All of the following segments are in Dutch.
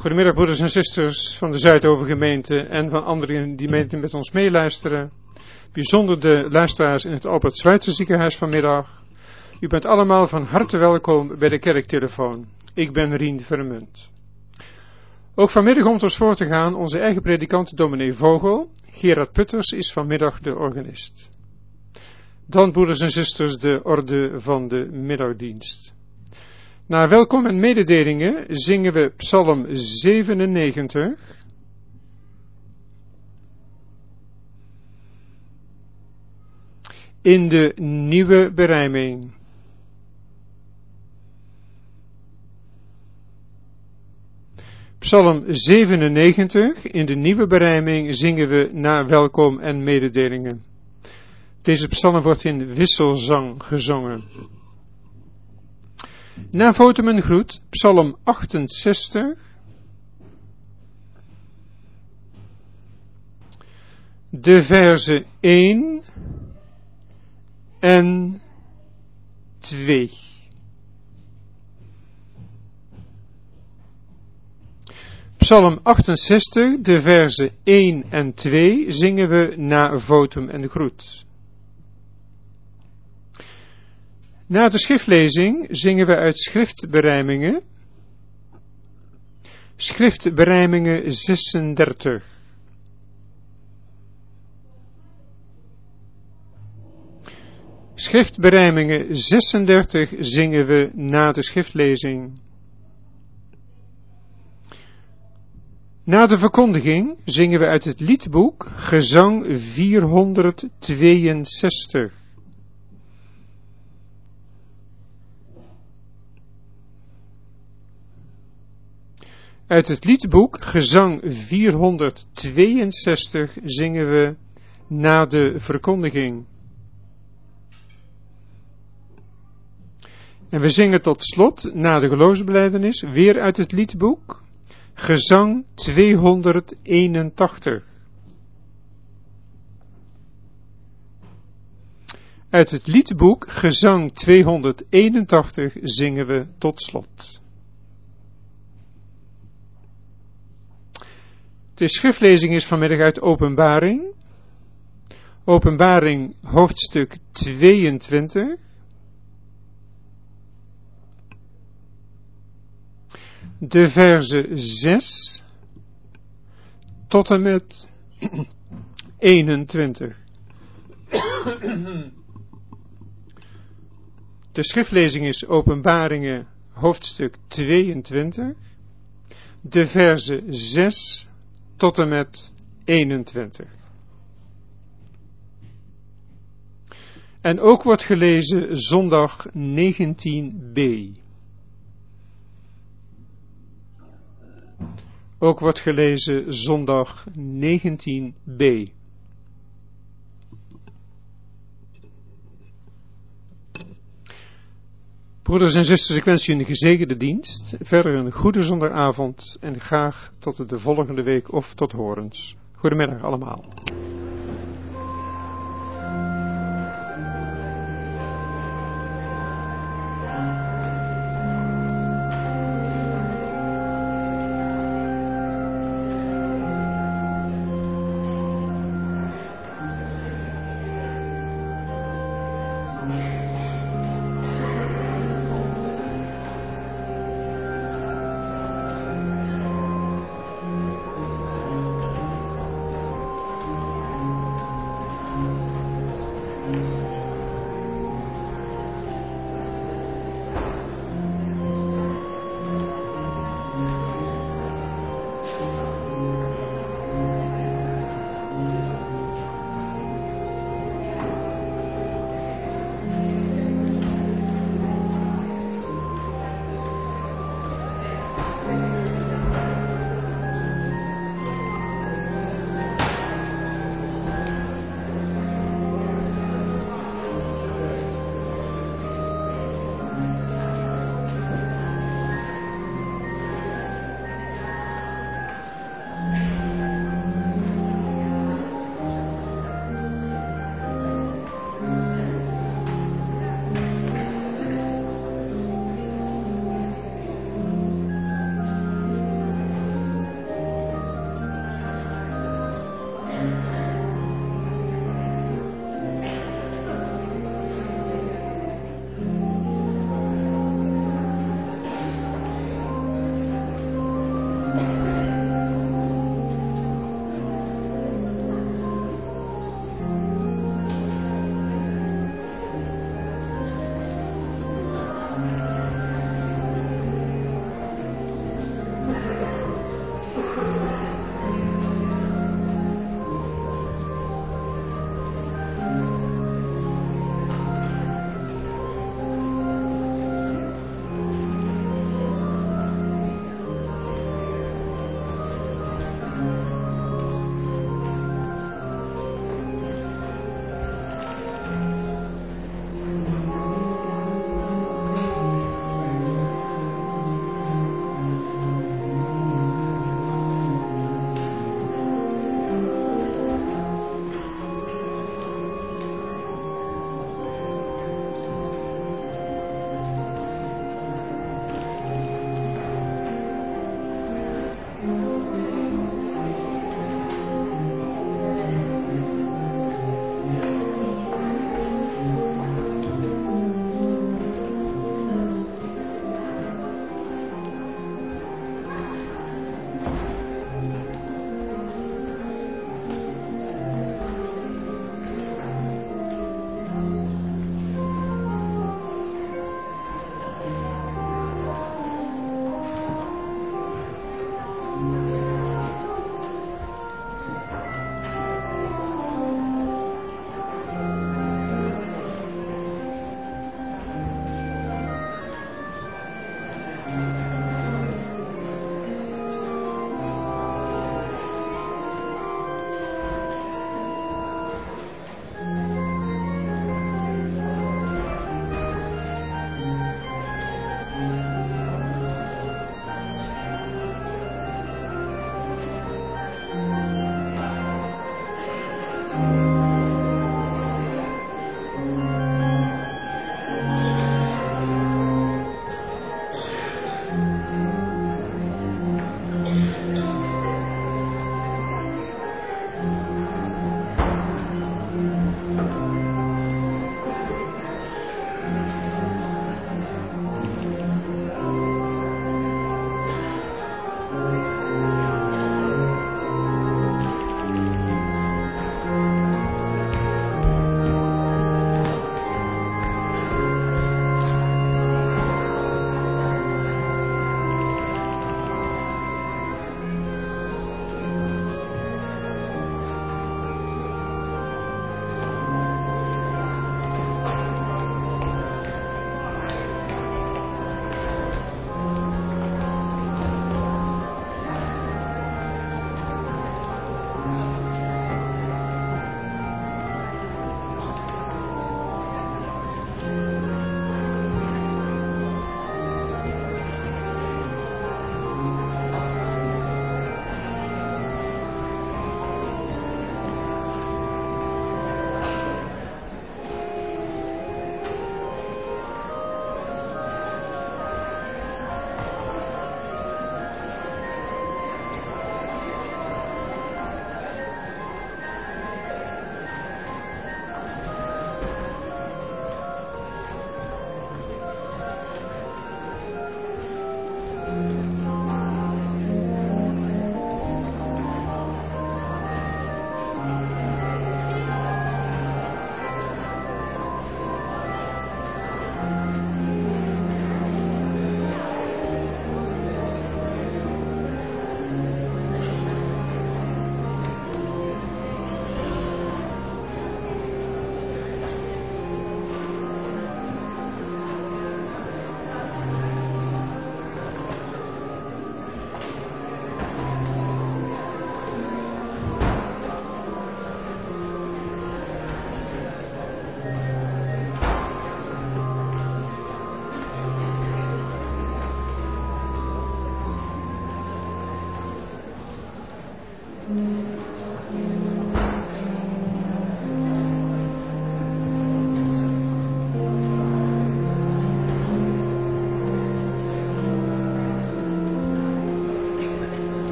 Goedemiddag broeders en zusters van de Zuidovergemeente en van anderen die met ons meeluisteren. Bijzonder de luisteraars in het Albert Schweitzer ziekenhuis vanmiddag. U bent allemaal van harte welkom bij de kerktelefoon. Ik ben Rien Vermunt. Ook vanmiddag om ons voor te gaan onze eigen predikant dominee Vogel. Gerard Putters is vanmiddag de organist. Dan broeders en zusters de orde van de middagdienst. Na welkom en mededelingen zingen we Psalm 97. In de nieuwe berijming. Psalm 97, in de nieuwe berijming zingen we na welkom en mededelingen. Deze psalm wordt in wisselzang gezongen. Na votum en groet, Psalm 68. De verzen 1 en 2. Psalm 68, de verzen 1 en 2 zingen we na votum en groet. Na de schriftlezing zingen we uit schriftberijmingen. Schriftberijmingen 36. Schriftberijmingen 36 zingen we na de schriftlezing. Na de verkondiging zingen we uit het liedboek Gezang 462. Uit het liedboek Gezang 462 zingen we na de verkondiging. En we zingen tot slot, na de geloofsbelijdenis, weer uit het liedboek Gezang 281. Uit het liedboek Gezang 281 zingen we tot slot. De schriftlezing is vanmiddag uit Openbaring. Openbaring hoofdstuk 22. De verzen 6 tot en met 21. De schriftlezing is Openbaringen hoofdstuk 22. De verzen 6 tot en met 21. En ook wordt gelezen zondag 19b. Ook wordt gelezen zondag 19b. Broeders en zusters, ik wens u een gezegende dienst, verder een goede zondagavond en graag tot de volgende week of tot horens. Goedemiddag allemaal.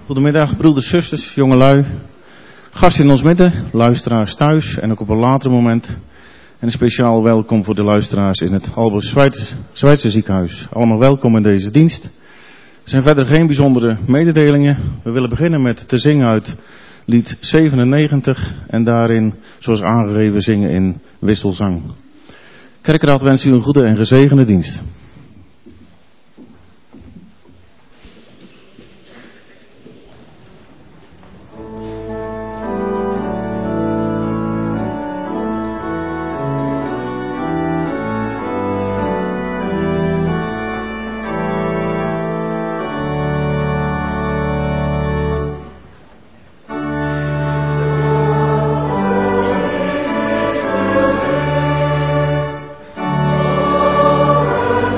Goedemiddag, broeders, zusters, jongelui, gasten in ons midden, luisteraars thuis en ook op een later moment. En een speciaal welkom voor de luisteraars in het Albert Schweitzer ziekenhuis. Allemaal welkom in deze dienst. Er zijn verder geen bijzondere mededelingen. We willen beginnen met te zingen uit lied 97 en daarin, zoals aangegeven, zingen in wisselzang. Kerkraad wenst u een goede en gezegende dienst. Oh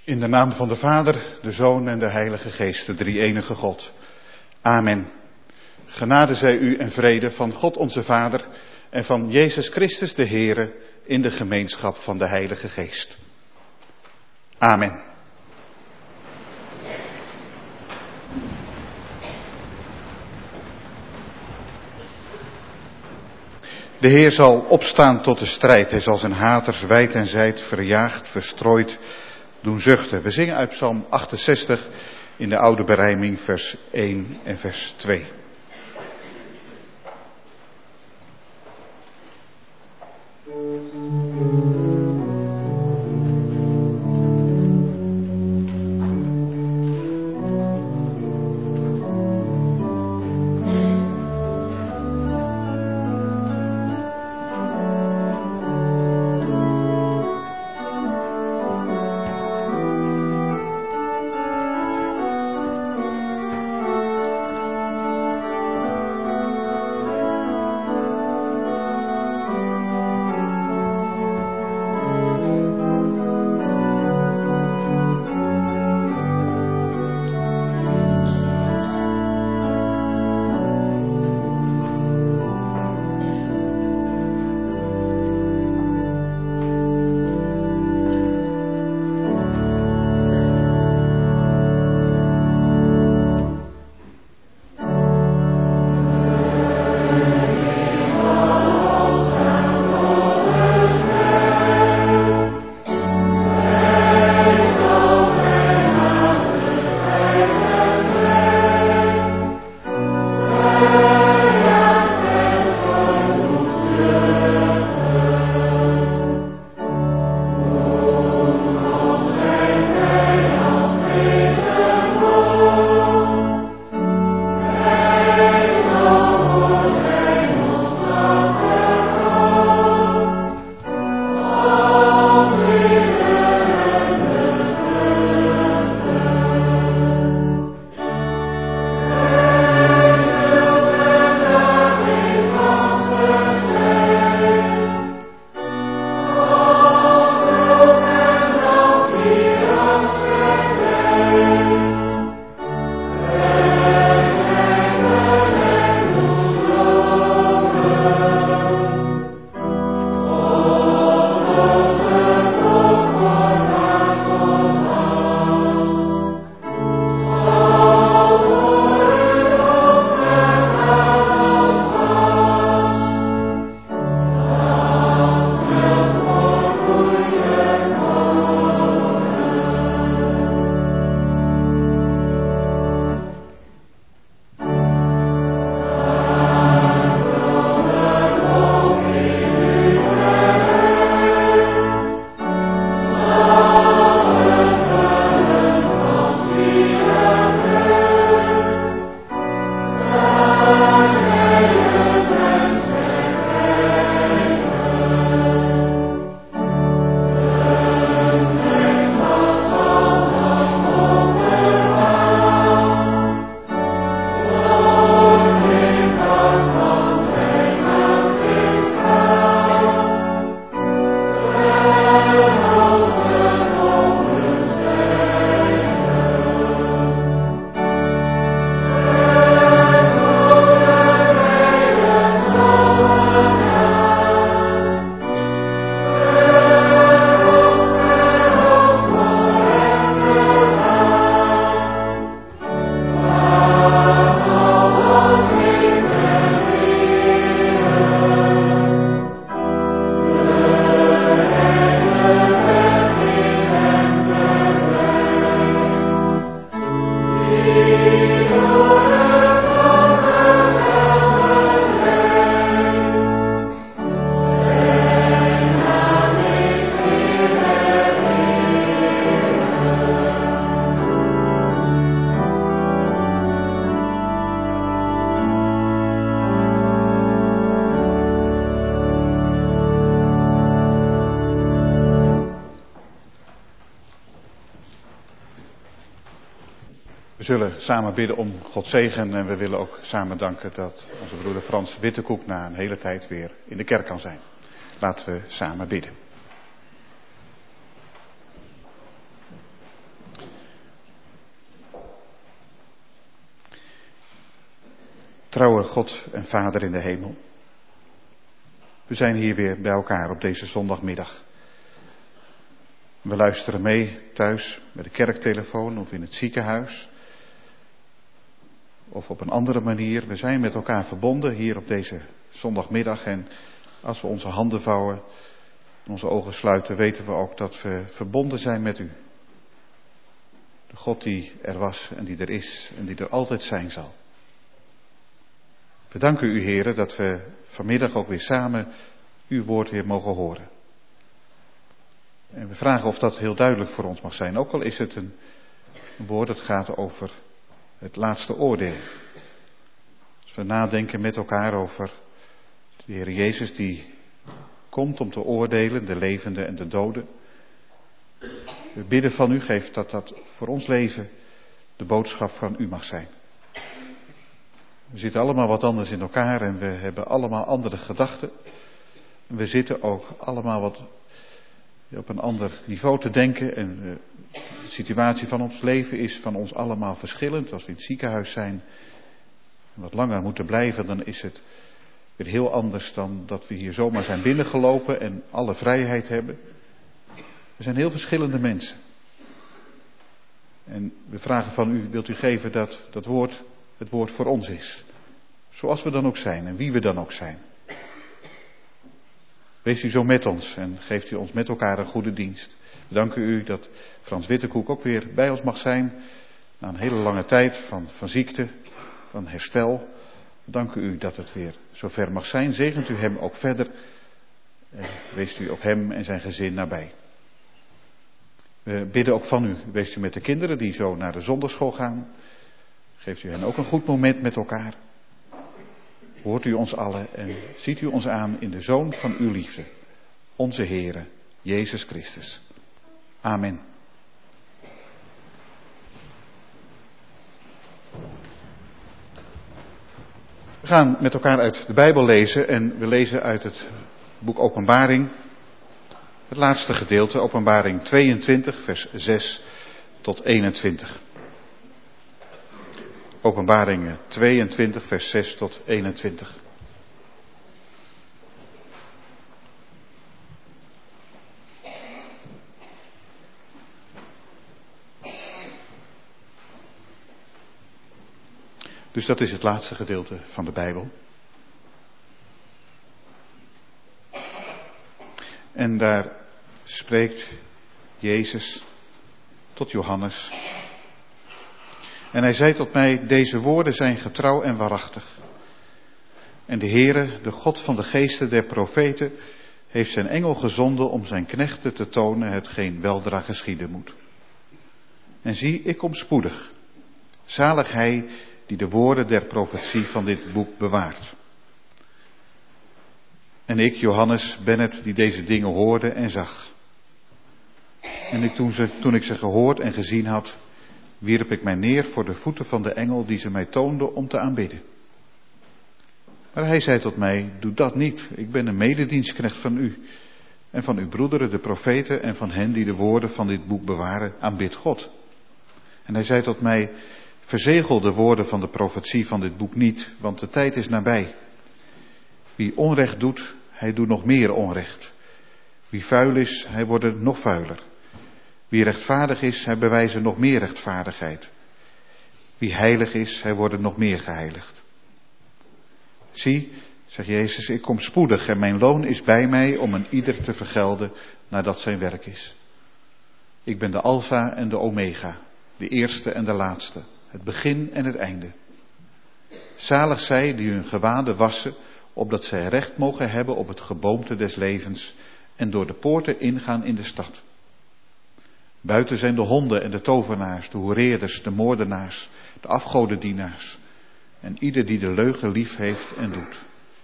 In de naam van de Vader, de Zoon en de Heilige Geest, de drie-enige God. Amen. Genade zij u en vrede van God onze Vader en van Jezus Christus de Heere in de gemeenschap van de Heilige Geest. Amen. De Heer zal opstaan tot de strijd. Hij zal zijn haters wijd en zijd verjaagd, verstrooid doen zuchten. We zingen uit Psalm 68 in de oude berijming vers 1 en vers 2. We zullen samen bidden om Gods zegen en we willen ook samen danken dat onze broeder Frans Wittekoek na een hele tijd weer in de kerk kan zijn. Laten we samen bidden. Trouwe God en Vader in de hemel. We zijn hier weer bij elkaar op deze zondagmiddag. We luisteren mee thuis met de kerktelefoon of in het ziekenhuis. Of op een andere manier. We zijn met elkaar verbonden hier op deze zondagmiddag. En als we onze handen vouwen, onze ogen sluiten, weten we ook dat we verbonden zijn met u. De God die er was en die er is en die er altijd zijn zal. We danken u, Heere, dat we vanmiddag ook weer samen uw woord weer mogen horen. En we vragen of dat heel duidelijk voor ons mag zijn. Ook al is het een woord dat gaat over het laatste oordeel. Als we nadenken met elkaar over de Heer Jezus die komt om te oordelen, de levenden en de doden. We bidden van u, geef dat voor ons leven de boodschap van u mag zijn. We zitten allemaal wat anders in elkaar en we hebben allemaal andere gedachten. We zitten ook allemaal wat op een ander niveau te denken. En de situatie van ons leven is van ons allemaal verschillend. Als we in het ziekenhuis zijn en wat langer moeten blijven, dan is het weer heel anders dan dat we hier zomaar zijn binnengelopen en alle vrijheid hebben. We zijn heel verschillende mensen. En we vragen van u, wilt u geven dat het woord voor ons is. Zoals we dan ook zijn en wie we dan ook zijn. Wees u zo met ons en geeft u ons met elkaar een goede dienst. We danken u dat Frans Wittekoek ook weer bij ons mag zijn. Na een hele lange tijd van ziekte, van herstel. We danken u dat het weer zover mag zijn. Zegent u hem ook verder. En wees u op hem en zijn gezin nabij. We bidden ook van u. Wees u met de kinderen die zo naar de zondagschool gaan. Geeft u hen ook een goed moment met elkaar. Hoort u ons allen en ziet u ons aan in de Zoon van uw liefde. Onze Heere, Jezus Christus. Amen. We gaan met elkaar uit de Bijbel lezen en we lezen uit het boek Openbaring. Het laatste gedeelte, Openbaring 22, vers 6 tot 21. Openbaring 22, vers 6 tot 21. Dus dat is het laatste gedeelte van de Bijbel. En daar spreekt Jezus tot Johannes. En hij zei tot mij, deze woorden zijn getrouw en waarachtig. En de Heere, de God van de geesten der profeten, heeft zijn engel gezonden om zijn knechten te tonen hetgeen weldra geschieden moet. En zie, ik kom spoedig. Zalig hij die de woorden der profetie van dit boek bewaart. En ik, Johannes, ben het die deze dingen hoorde en zag. En toen ik ze gehoord en gezien had, wierp ik mij neer voor de voeten van de engel die ze mij toonde om te aanbidden. Maar hij zei tot mij, doe dat niet, ik ben een mededienstknecht van u en van uw broederen de profeten en van hen die de woorden van dit boek bewaren, aanbid God. En hij zei tot mij, verzegel de woorden van de profetie van dit boek niet, want de tijd is nabij. Wie onrecht doet, hij doet nog meer onrecht. Wie vuil is, hij wordt nog vuiler. Wie rechtvaardig is, hij bewijst nog meer rechtvaardigheid. Wie heilig is, hij wordt nog meer geheiligd. Zie, zegt Jezus, ik kom spoedig en mijn loon is bij mij om een ieder te vergelden nadat zijn werk is. Ik ben de Alfa en de Omega, de eerste en de laatste, het begin en het einde. Zalig zij die hun gewaden wassen, opdat zij recht mogen hebben op het geboomte des levens en door de poorten ingaan in de stad. Buiten zijn de honden en de tovenaars, de hoereerders, de moordenaars, de afgodendienaars en ieder die de leugen lief heeft en doet.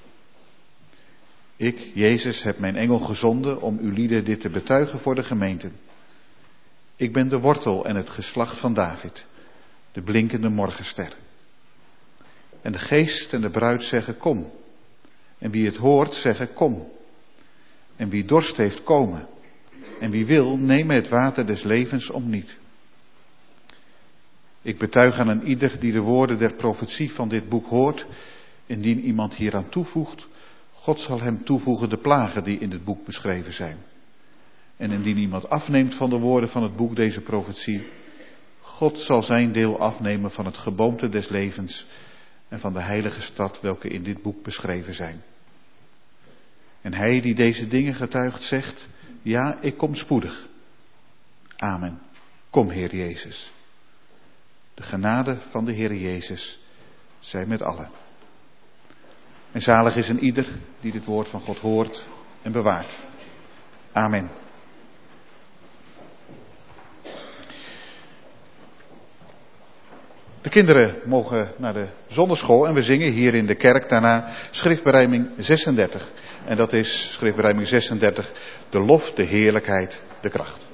Ik, Jezus, heb mijn engel gezonden om uw lieden dit te betuigen voor de gemeenten. Ik ben de wortel en het geslacht van David, de blinkende morgenster. En de geest en de bruid zeggen, kom. En wie het hoort, zeggen, kom. En wie dorst heeft, komen. En wie wil, nemen het water des levens om niet. Ik betuig aan een ieder die de woorden der profetie van dit boek hoort. Indien iemand hieraan toevoegt, God zal hem toevoegen de plagen die in het boek beschreven zijn. En indien iemand afneemt van de woorden van het boek deze profetie, God zal zijn deel afnemen van het geboomte des levens en van de heilige stad welke in dit boek beschreven zijn. En hij die deze dingen getuigt zegt, ja, ik kom spoedig. Amen. Kom, Heer Jezus. De genade van de Heer Jezus zij met allen. En zalig is een ieder die dit woord van God hoort en bewaart. Amen. De kinderen mogen naar de zonderschool en we zingen hier in de kerk daarna schriftberijming 36. En dat is schriftberijming 36, de lof, de heerlijkheid, de kracht.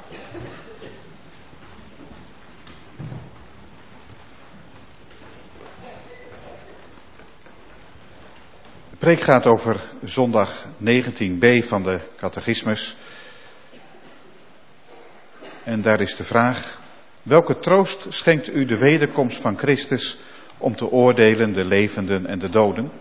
De preek gaat over zondag 19b van de catechismus. En daar is de vraag: welke troost schenkt u de wederkomst van Christus om te oordelen de levenden en de doden?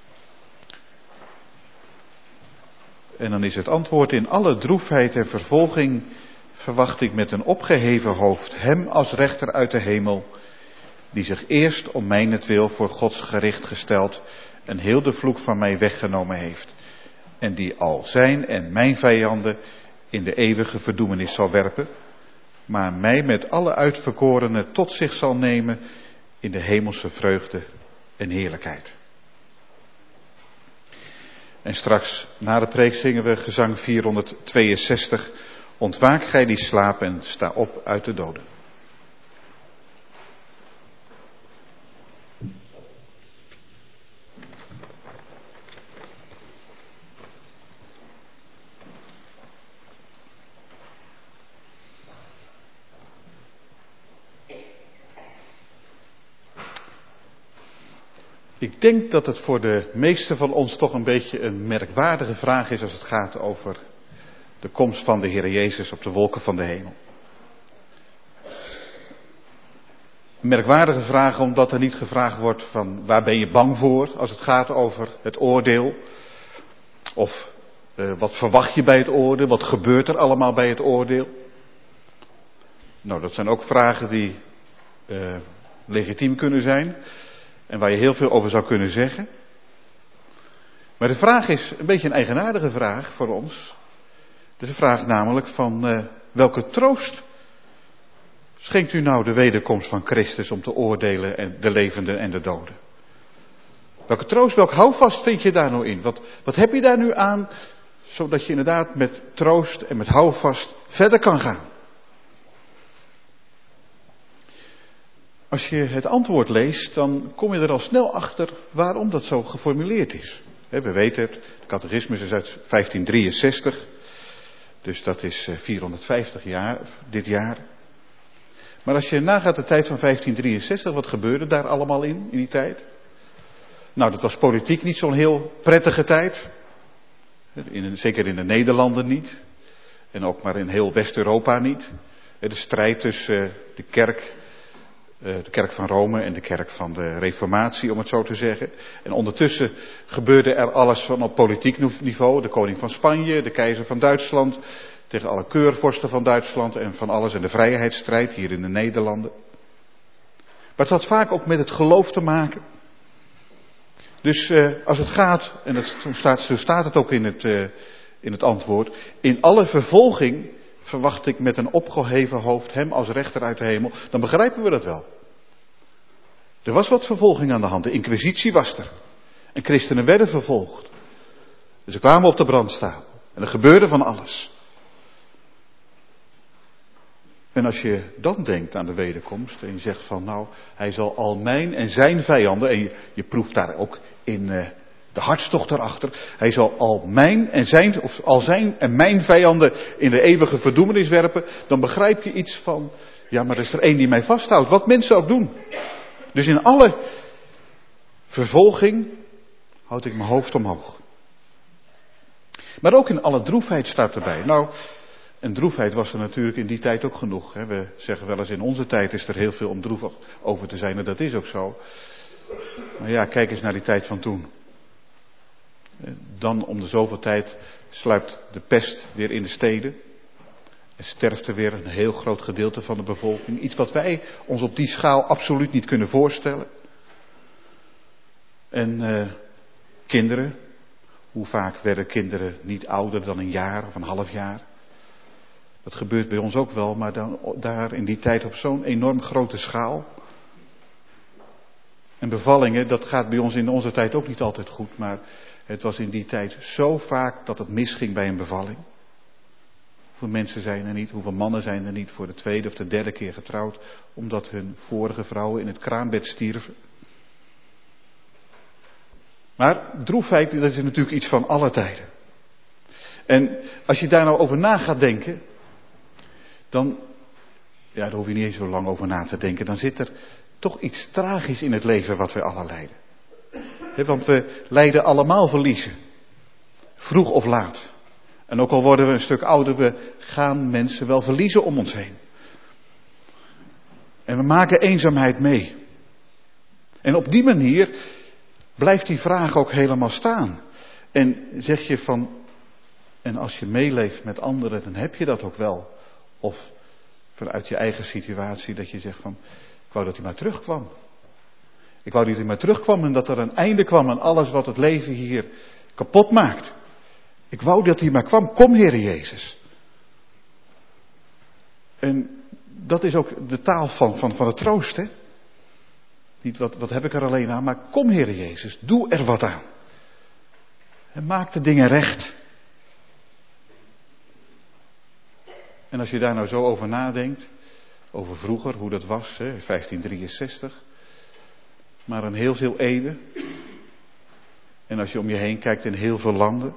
En dan is het antwoord: in alle droefheid en vervolging verwacht ik met een opgeheven hoofd hem als rechter uit de hemel, die zich eerst om mijnentwil voor Gods gericht gesteld en heel de vloek van mij weggenomen heeft, en die al zijn en mijn vijanden in de eeuwige verdoemenis zal werpen, maar mij met alle uitverkorenen tot zich zal nemen in de hemelse vreugde en heerlijkheid. En straks na de preek zingen we gezang 462, ontwaak gij die slaapt en sta op uit de doden. Ik denk dat het voor de meesten van ons toch een beetje een merkwaardige vraag is als het gaat over de komst van de Heer Jezus op de wolken van de hemel. Een merkwaardige vraag omdat er niet gevraagd wordt van waar ben je bang voor als het gaat over het oordeel. Of wat verwacht je bij het oordeel, wat gebeurt er allemaal bij het oordeel. Nou, dat zijn ook vragen die legitiem kunnen zijn. En waar je heel veel over zou kunnen zeggen. Maar de vraag is een beetje een eigenaardige vraag voor ons. Het is een vraag namelijk van welke troost schenkt u nou de wederkomst van Christus om te oordelen en de levenden en de doden? Welke troost, welk houvast vind je daar nou in? Wat heb je daar nu aan, zodat je inderdaad met troost en met houvast verder kan gaan? Als je het antwoord leest, dan kom je er al snel achter waarom dat zo geformuleerd is. We weten het, de catechismus is uit 1563, dus dat is 450 jaar dit jaar. Maar als je nagaat de tijd van 1563, wat gebeurde daar allemaal in die tijd? Nou, dat was politiek niet zo'n heel prettige tijd. Zeker in de Nederlanden niet. En ook maar in heel West-Europa niet. De strijd tussen de kerk van Rome en de kerk van de Reformatie, om het zo te zeggen. En ondertussen gebeurde er alles van op politiek niveau. De koning van Spanje, de keizer van Duitsland, tegen alle keurvorsten van Duitsland en van alles. En de vrijheidsstrijd hier in de Nederlanden. Maar het had vaak ook met het geloof te maken. Dus als het gaat, en zo staat het ook in het antwoord, in alle vervolging verwacht ik met een opgeheven hoofd hem als rechter uit de hemel, dan begrijpen we dat wel. Er was wat vervolging aan de hand, de inquisitie was er. En christenen werden vervolgd. Dus ze kwamen op de brandstapel. En er gebeurde van alles. En als je dan denkt aan de wederkomst en je zegt van nou, hij zal al mijn en zijn vijanden, en je proeft daar ook in de hartstocht erachter, hij zal al mijn en zijn, of al zijn en mijn vijanden in de eeuwige verdoemenis werpen, dan begrijp je iets van, ja maar er is er één die mij vasthoudt, wat mensen ook doen. Dus in alle vervolging houd ik mijn hoofd omhoog. Maar ook in alle droefheid staat erbij. Nou, en droefheid was er natuurlijk in die tijd ook genoeg. Hè. We zeggen wel eens in onze tijd is er heel veel om droevig over te zijn en dat is ook zo. Maar ja, kijk eens naar die tijd van toen. Dan om de zoveel tijd sluipt de pest weer in de steden. Er sterft er weer een heel groot gedeelte van de bevolking. Iets wat wij ons op die schaal absoluut niet kunnen voorstellen. En kinderen. Hoe vaak werden kinderen niet ouder dan een jaar of een half jaar? Dat gebeurt bij ons ook wel, maar dan, daar in die tijd op zo'n enorm grote schaal. En bevallingen, dat gaat bij ons in onze tijd ook niet altijd goed, maar het was in die tijd zo vaak dat het misging bij een bevalling. Hoeveel mensen zijn er niet, hoeveel mannen zijn er niet voor de tweede of de derde keer getrouwd, omdat hun vorige vrouwen in het kraambed stierven. Maar droefheid, dat is natuurlijk iets van alle tijden. En als je daar nou over na gaat denken, dan, ja, daar hoef je niet eens zo lang over na te denken. Dan zit er toch iets tragisch in het leven wat wij allen leiden. Want we lijden allemaal verliezen. Vroeg of laat. En ook al worden we een stuk ouder, we gaan mensen wel verliezen om ons heen. En we maken eenzaamheid mee. En op die manier blijft die vraag ook helemaal staan. En zeg je van, en als je meeleeft met anderen, dan heb je dat ook wel. Of vanuit je eigen situatie dat je zegt van, ik wou dat hij maar terugkwam. Ik wou dat hij maar terugkwam en dat er een einde kwam aan alles wat het leven hier kapot maakt. Ik wou dat hij maar kwam. Kom, Heere Jezus. En dat is ook de taal van het troost, hè. Niet wat heb ik er alleen aan, maar kom, Heere Jezus, doe er wat aan. En maak de dingen recht. En als je daar nou zo over nadenkt, over vroeger, hoe dat was, hè, 1563, maar in heel veel eeuwen. En als je om je heen kijkt in heel veel landen,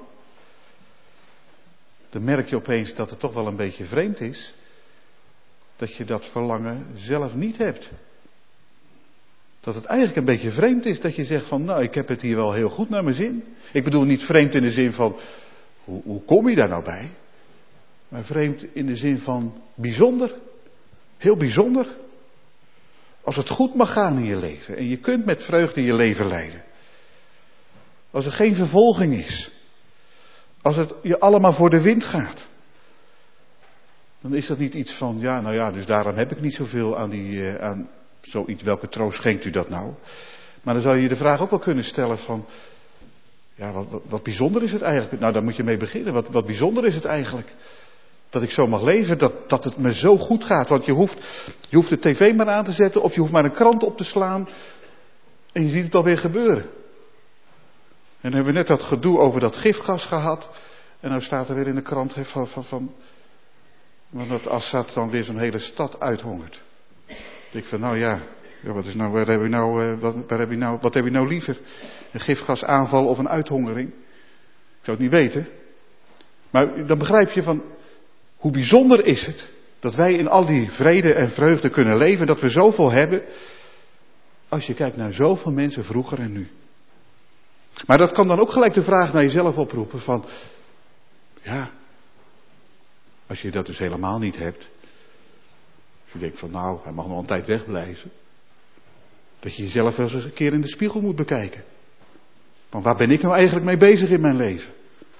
dan merk je opeens dat het toch wel een beetje vreemd is, dat je dat verlangen zelf niet hebt. Dat het eigenlijk een beetje vreemd is dat je zegt van, nou, ik heb het hier wel heel goed naar mijn zin. Ik bedoel niet vreemd in de zin van, hoe kom je daar nou bij? Maar vreemd in de zin van bijzonder. Heel bijzonder. Als het goed mag gaan in je leven en je kunt met vreugde je leven leiden. Als er geen vervolging is. Als het je allemaal voor de wind gaat. Dan is dat niet iets van, ja, nou ja, dus daarom heb ik niet zoveel aan zoiets. Welke troost schenkt u dat nou? Maar dan zou je de vraag ook wel kunnen stellen van, ja, wat bijzonder is het eigenlijk? Nou, daar moet je mee beginnen. Wat bijzonder is het eigenlijk? Dat ik zo mag leven, dat het me zo goed gaat. Want je hoeft de tv maar aan te zetten of je hoeft maar een krant op te slaan. En je ziet het alweer gebeuren. En dan hebben we net dat gedoe over dat gifgas gehad. En nou staat er weer in de krant van dat Assad dan weer zo'n hele stad uithongert. Ik denk van, nou ja, wat heb je nou liever? Een gifgasaanval of een uithongering? Ik zou het niet weten. Maar dan begrijp je van, hoe bijzonder is het dat wij in al die vrede en vreugde kunnen leven, dat we zoveel hebben, als je kijkt naar zoveel mensen vroeger en nu. Maar dat kan dan ook gelijk de vraag naar jezelf oproepen van, ja, als je dat dus helemaal niet hebt, als je denkt van nou, hij mag nog een tijd wegblijven, dat je jezelf wel eens een keer in de spiegel moet bekijken. Van waar ben ik nou eigenlijk mee bezig in mijn leven?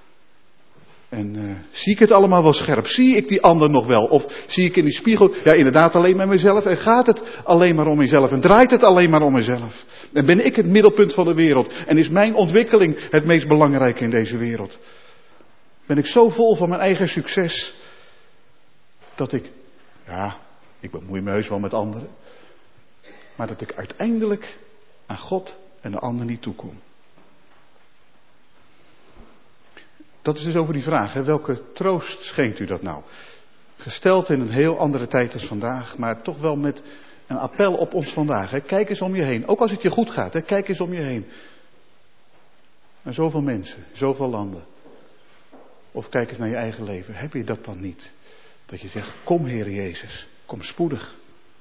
En zie ik het allemaal wel scherp? Zie ik die ander nog wel? Of zie ik in die spiegel, ja inderdaad alleen met mezelf? En gaat het alleen maar om mezelf? En draait het alleen maar om mezelf? En ben ik het middelpunt van de wereld? En is mijn ontwikkeling het meest belangrijke in deze wereld? Ben ik zo vol van mijn eigen succes, dat ik bemoei me heus wel met anderen, maar dat ik uiteindelijk aan God en de ander niet toekom. Dat is dus over die vraag, hè? Welke troost schenkt u dat nou? Gesteld in een heel andere tijd als vandaag, maar toch wel met een appel op ons vandaag. Hè? Kijk eens om je heen, ook als het je goed gaat, hè? Kijk eens om je heen. Naar zoveel mensen, zoveel landen. Of kijk eens naar je eigen leven. Heb je dat dan niet? Dat je zegt, kom Heer Jezus, kom spoedig.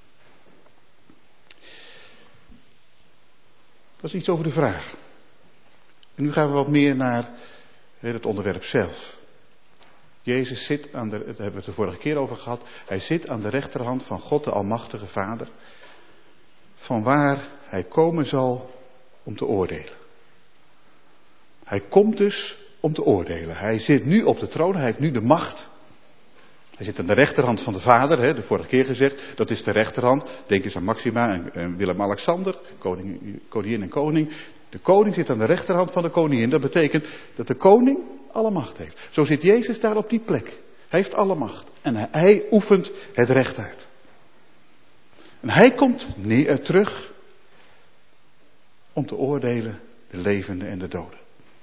Dat is iets over de vraag. En nu gaan we wat meer naar het onderwerp zelf. Jezus zit daar hebben we het de vorige keer over gehad. Hij zit aan de rechterhand van God de Almachtige Vader. Vanwaar hij komen zal om te oordelen. Hij komt dus om te oordelen. Hij zit nu op de troon, hij heeft nu de macht. Hij zit aan de rechterhand van de Vader, hè, de vorige keer gezegd. Dat is de rechterhand. Denk eens aan Maxima en Willem-Alexander, koningin en koning. De koning zit aan de rechterhand van de koningin. Dat betekent dat de koning alle macht heeft. Zo zit Jezus daar op die plek. Hij heeft alle macht. En hij oefent het recht uit. En hij komt terug om te oordelen de levenden en de doden.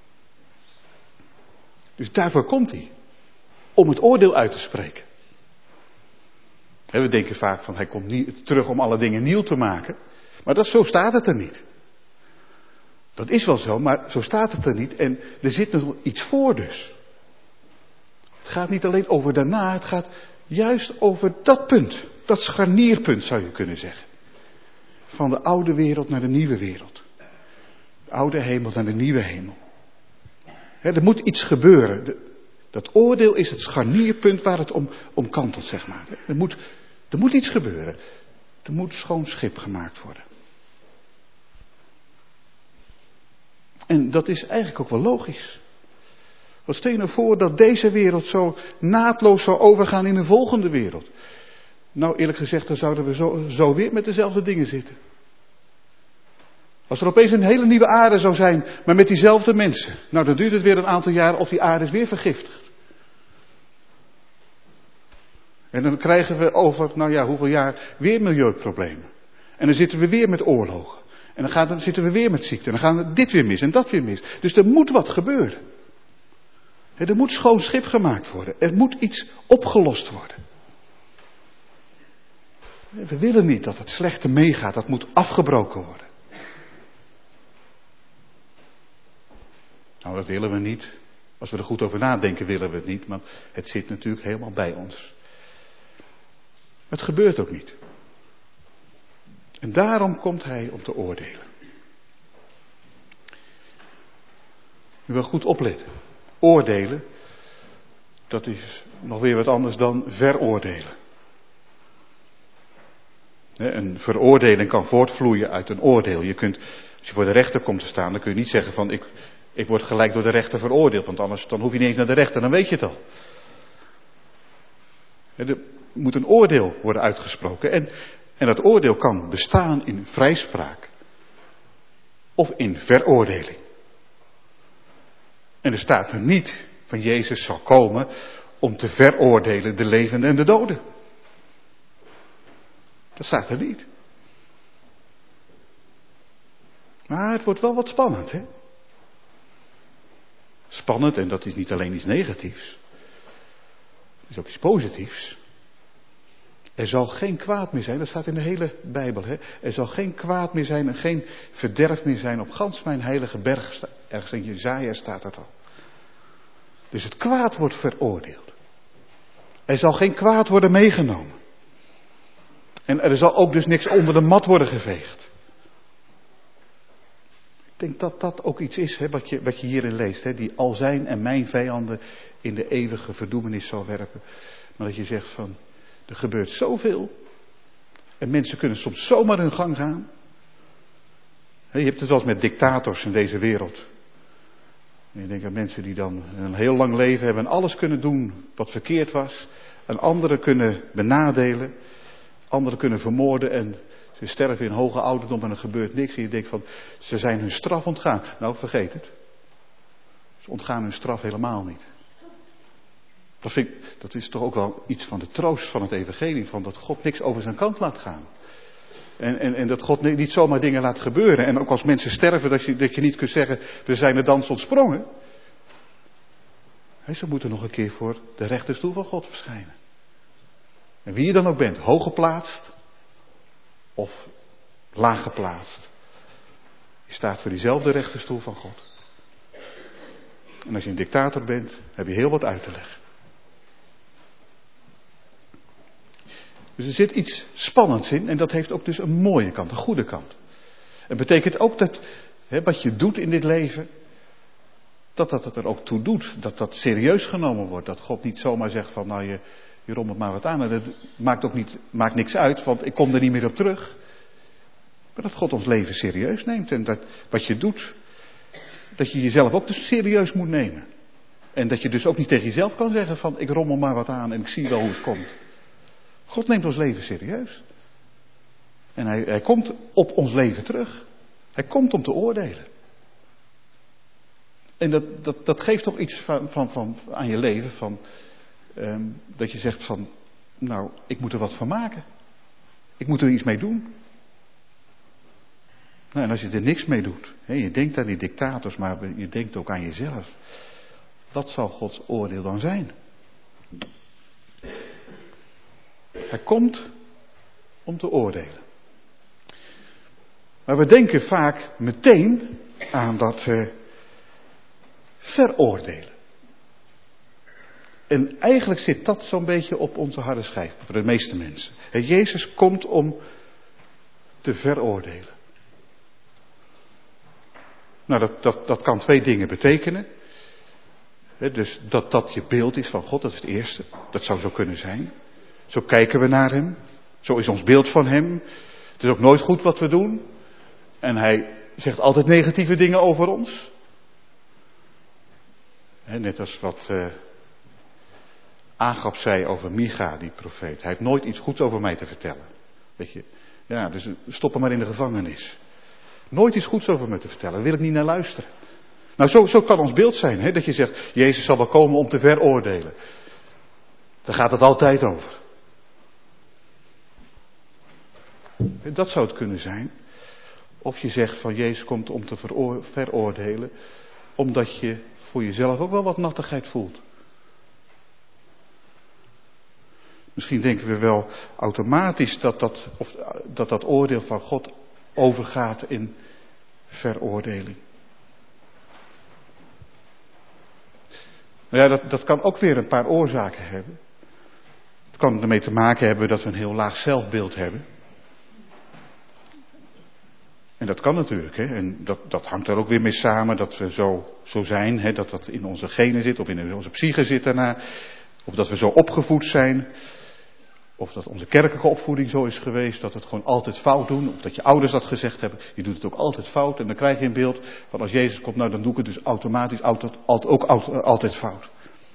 Dus daarvoor komt hij. Om het oordeel uit te spreken. We denken vaak van hij komt niet terug om alle dingen nieuw te maken. Maar zo staat het er niet. Dat is wel zo, maar zo staat het er niet. En er zit nog iets voor dus. Het gaat niet alleen over daarna, het gaat Juist over dat punt, dat scharnierpunt zou je kunnen zeggen. Van de oude wereld naar de nieuwe wereld. De oude hemel naar de nieuwe hemel. Er moet iets gebeuren. Dat oordeel is het scharnierpunt waar het om kantelt, zeg maar. Er moet iets gebeuren. Er moet schoon schip gemaakt worden. En dat is eigenlijk ook wel logisch. Want stel je nou voor dat deze wereld zo naadloos zou overgaan in een volgende wereld. Nou, eerlijk gezegd, dan zouden we zo weer met dezelfde dingen zitten. Als er opeens een hele nieuwe aarde zou zijn, maar met diezelfde mensen. Nou, dan duurt het weer een aantal jaar of die aarde is weer vergiftigd. En dan krijgen we over, hoeveel jaar weer milieuproblemen. En dan zitten we weer met oorlogen. En dan zitten we weer met ziekte. En dan gaan dit weer mis en dat weer mis. Dus er moet wat gebeuren. Er moet schoon schip gemaakt worden. Er moet iets opgelost worden. We willen niet dat het slechte meegaat. Dat moet afgebroken worden. Nou, dat willen we niet. Als we er goed over nadenken, willen we het niet. Maar het zit natuurlijk helemaal bij ons. Het gebeurt ook niet. En daarom komt hij om te oordelen. U wil goed opletten. Oordelen, dat is nog weer wat anders dan veroordelen. Een veroordeling kan voortvloeien uit een oordeel. Je kunt, als je voor de rechter komt te staan, dan kun je niet zeggen van ik word gelijk door de rechter veroordeeld. Want anders dan hoef je niet eens naar de rechter, dan weet je het al. Er moet een oordeel worden uitgesproken. En dat oordeel kan bestaan in vrijspraak. Of in veroordeling. En er staat er niet van Jezus zal komen om te veroordelen de levenden en de doden. Dat staat er niet. Maar het wordt wel wat spannend, hè? Spannend, en dat is niet alleen iets negatiefs. Het is ook iets positiefs. Er zal geen kwaad meer zijn, dat staat in de hele Bijbel. Hè? Er zal geen kwaad meer zijn en geen verderf meer zijn op gans mijn heilige berg. Ergens in Jesaja staat dat al. Dus het kwaad wordt veroordeeld. Er zal geen kwaad worden meegenomen. En er zal ook dus niks onder de mat worden geveegd. Ik denk dat dat ook iets is, hè, wat je hierin leest. Hè, die al zijn en mijn vijanden in de eeuwige verdoemenis zal werpen. Maar dat je zegt van, er gebeurt zoveel. En mensen kunnen soms zomaar hun gang gaan. Je hebt het wel eens met dictators in deze wereld. En je denkt aan mensen die dan een heel lang leven hebben en alles kunnen doen wat verkeerd was. En anderen kunnen benadelen. Anderen kunnen vermoorden en ze sterven in hoge ouderdom en er gebeurt niks. En je denkt van, ze zijn hun straf ontgaan. Nou, vergeet het. Ze ontgaan hun straf helemaal niet. Dat is toch ook wel iets van de troost van het evangelie. Van dat God niks over zijn kant laat gaan. En dat God niet zomaar dingen laat gebeuren. En ook als mensen sterven, dat je niet kunt zeggen, we zijn de dans ontsprongen. Ze moeten nog een keer voor de rechterstoel van God verschijnen. En wie je dan ook bent, hoog geplaatst of laag geplaatst. Je staat voor diezelfde rechterstoel van God. En als je een dictator bent, heb je heel wat uit te leggen. Dus er zit iets spannends in en dat heeft ook dus een mooie kant, een goede kant. Het betekent ook dat wat je doet in dit leven, dat het er ook toe doet. Dat dat serieus genomen wordt. Dat God niet zomaar zegt van nou je rommelt maar wat aan. En dat maakt niks uit, want ik kom er niet meer op terug. Maar dat God ons leven serieus neemt. En dat wat je doet, dat je jezelf ook dus serieus moet nemen. En dat je dus ook niet tegen jezelf kan zeggen van ik rommel maar wat aan en ik zie wel hoe het komt. God neemt ons leven serieus. En hij komt op ons leven terug. Hij komt om te oordelen. En dat geeft toch iets van aan je leven. Dat je zegt van, nou, ik moet er wat van maken. Ik moet er iets mee doen. Nou, en als je er niks mee doet. Je denkt aan die dictators, maar je denkt ook aan jezelf. Wat zal Gods oordeel dan zijn? Hij komt om te oordelen. Maar we denken vaak meteen aan dat veroordelen. En eigenlijk zit dat zo'n beetje op onze harde schijf, voor de meeste mensen. Jezus komt om te veroordelen. Nou, dat kan twee dingen betekenen. Dus dat je beeld is van God, dat is het eerste. Dat zou zo kunnen zijn. Zo kijken we naar hem. Zo is ons beeld van hem. Het is ook nooit goed wat we doen. En hij zegt altijd negatieve dingen over ons. Net als wat Agab zei over Micha, die profeet. Hij heeft nooit iets goeds over mij te vertellen. Weet je, ja, dus stop hem maar in de gevangenis. Nooit iets goeds over me te vertellen, daar wil ik niet naar luisteren. Nou, zo kan ons beeld zijn, hè? Dat je zegt, Jezus zal wel komen om te veroordelen. Daar gaat het altijd over. Dat zou het kunnen zijn. Of je zegt van Jezus komt om te veroordelen, omdat je voor jezelf ook wel wat nattigheid voelt. Misschien denken we wel automatisch dat oordeel van God overgaat in veroordeling. Nou ja, dat kan ook weer een paar oorzaken hebben. Het kan ermee te maken hebben dat we een heel laag zelfbeeld hebben. En dat kan natuurlijk, hè. En dat hangt er ook weer mee samen, dat we zo zijn, hè. Dat in onze genen zit, of in onze psyche zit daarna. Of dat we zo opgevoed zijn. Of dat onze kerkelijke opvoeding zo is geweest, dat we het gewoon altijd fout doen. Of dat je ouders dat gezegd hebben, je doet het ook altijd fout. En dan krijg je een beeld van als Jezus komt, nou dan doe ik het dus automatisch altijd fout.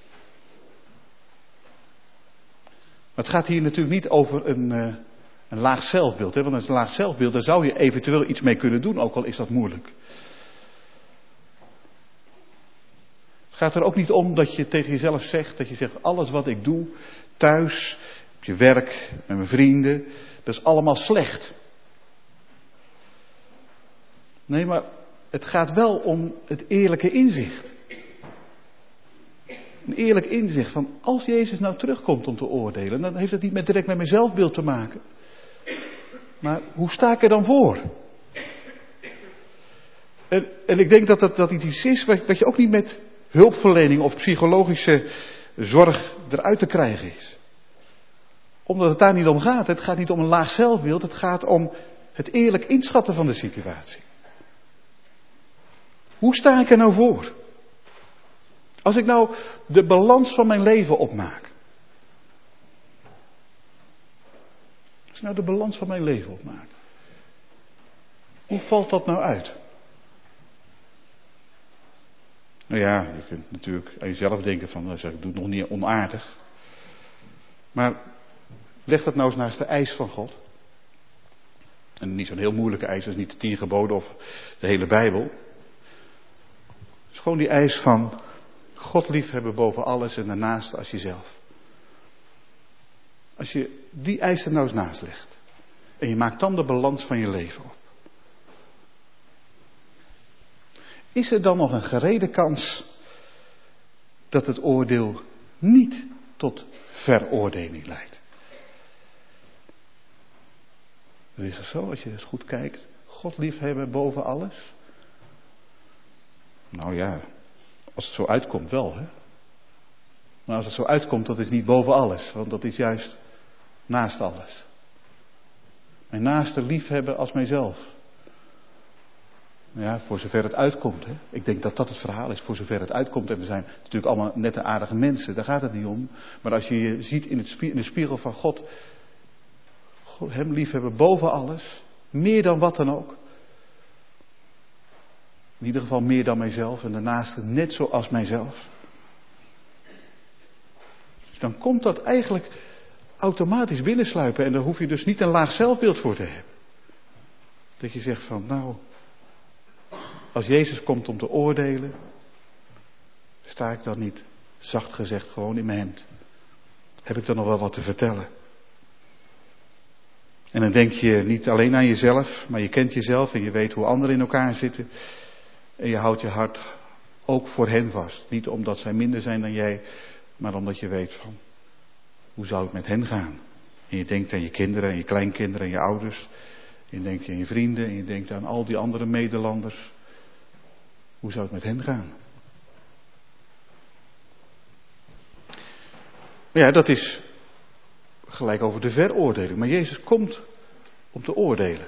Maar het gaat hier natuurlijk niet over een laag zelfbeeld. Hè? Want een laag zelfbeeld, daar zou je eventueel iets mee kunnen doen, ook al is dat moeilijk. Het gaat er ook niet om dat je tegen jezelf zegt, dat je zegt, alles wat ik doe, thuis, op je werk, met mijn vrienden, dat is allemaal slecht. Nee, maar het gaat wel om het eerlijke inzicht. Een eerlijk inzicht van, als Jezus nou terugkomt om te oordelen, dan heeft het niet direct met mijn zelfbeeld te maken. Maar hoe sta ik er dan voor? En ik denk dat dat iets is wat je ook niet met hulpverlening of psychologische zorg eruit te krijgen is. Omdat het daar niet om gaat. Het gaat niet om een laag zelfbeeld. Het gaat om het eerlijk inschatten van de situatie. Hoe sta ik er nou voor? Als ik nou de balans van mijn leven opmaak. Als ik nou de balans van mijn leven opmaak. Hoe valt dat nou uit? Nou ja, je kunt natuurlijk aan jezelf denken van, ik doe het nog niet onaardig. Maar leg dat nou eens naast de eis van God. En niet zo'n heel moeilijke eis, dat is niet de 10 geboden of de hele Bijbel. Het is gewoon die eis van God liefhebben boven alles en daarnaast als jezelf. Als je die eis er nou eens naast legt. En je maakt dan de balans van je leven op. Is er dan nog een gerede kans dat het oordeel niet tot veroordeling leidt? Dat is het zo, als je eens goed kijkt. God liefhebben boven alles. Nou ja, als het zo uitkomt wel, hè. Maar als het zo uitkomt, dat is niet boven alles. Want dat is juist naast alles. Mijn naaste liefhebben als mijzelf. Ja, voor zover het uitkomt. Hè. Ik denk dat dat het verhaal is. Voor zover het uitkomt. En we zijn natuurlijk allemaal nette aardige mensen. Daar gaat het niet om. Maar als je je ziet in de spiegel van God. Hem liefhebben boven alles. Meer dan wat dan ook. In ieder geval meer dan mijzelf. En de naaste net zoals mijzelf. Dus dan komt dat eigenlijk automatisch binnensluipen. En daar hoef je dus niet een laag zelfbeeld voor te hebben. Dat je zegt van nou. Als Jezus komt om te oordelen. Sta ik dan niet, zacht gezegd, gewoon in mijn hemd. Heb ik dan nog wel wat te vertellen? En dan denk je niet alleen aan jezelf, maar je kent jezelf en je weet hoe anderen in elkaar zitten. En je houdt je hart ook voor hen vast. Niet omdat zij minder zijn dan jij, maar omdat je weet van, hoe zou het met hen gaan? En je denkt aan je kinderen en je kleinkinderen en je ouders. Je denkt aan je vrienden en je denkt aan al die andere medelanders. Hoe zou het met hen gaan? Ja, dat is gelijk over de veroordeling. Maar Jezus komt om te oordelen.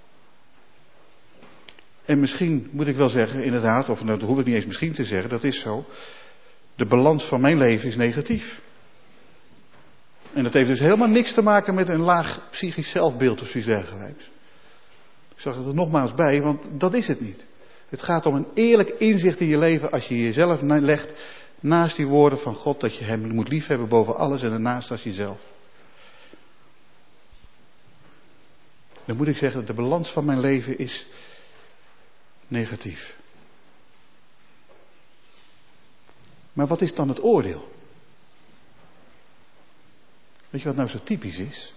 En misschien moet ik wel zeggen, inderdaad, of dat hoef ik niet eens misschien te zeggen, dat is zo. De balans van mijn leven is negatief. En dat heeft dus helemaal niks te maken met een laag psychisch zelfbeeld of zoiets dergelijks. Ik zag het er nogmaals bij, want dat is het niet. Het gaat om een eerlijk inzicht in je leven als je jezelf legt naast die woorden van God, dat je hem moet liefhebben boven alles en daarnaast als jezelf. Dan moet ik zeggen dat de balans van mijn leven is negatief. Maar wat is dan het oordeel? Weet je wat nou zo typisch is?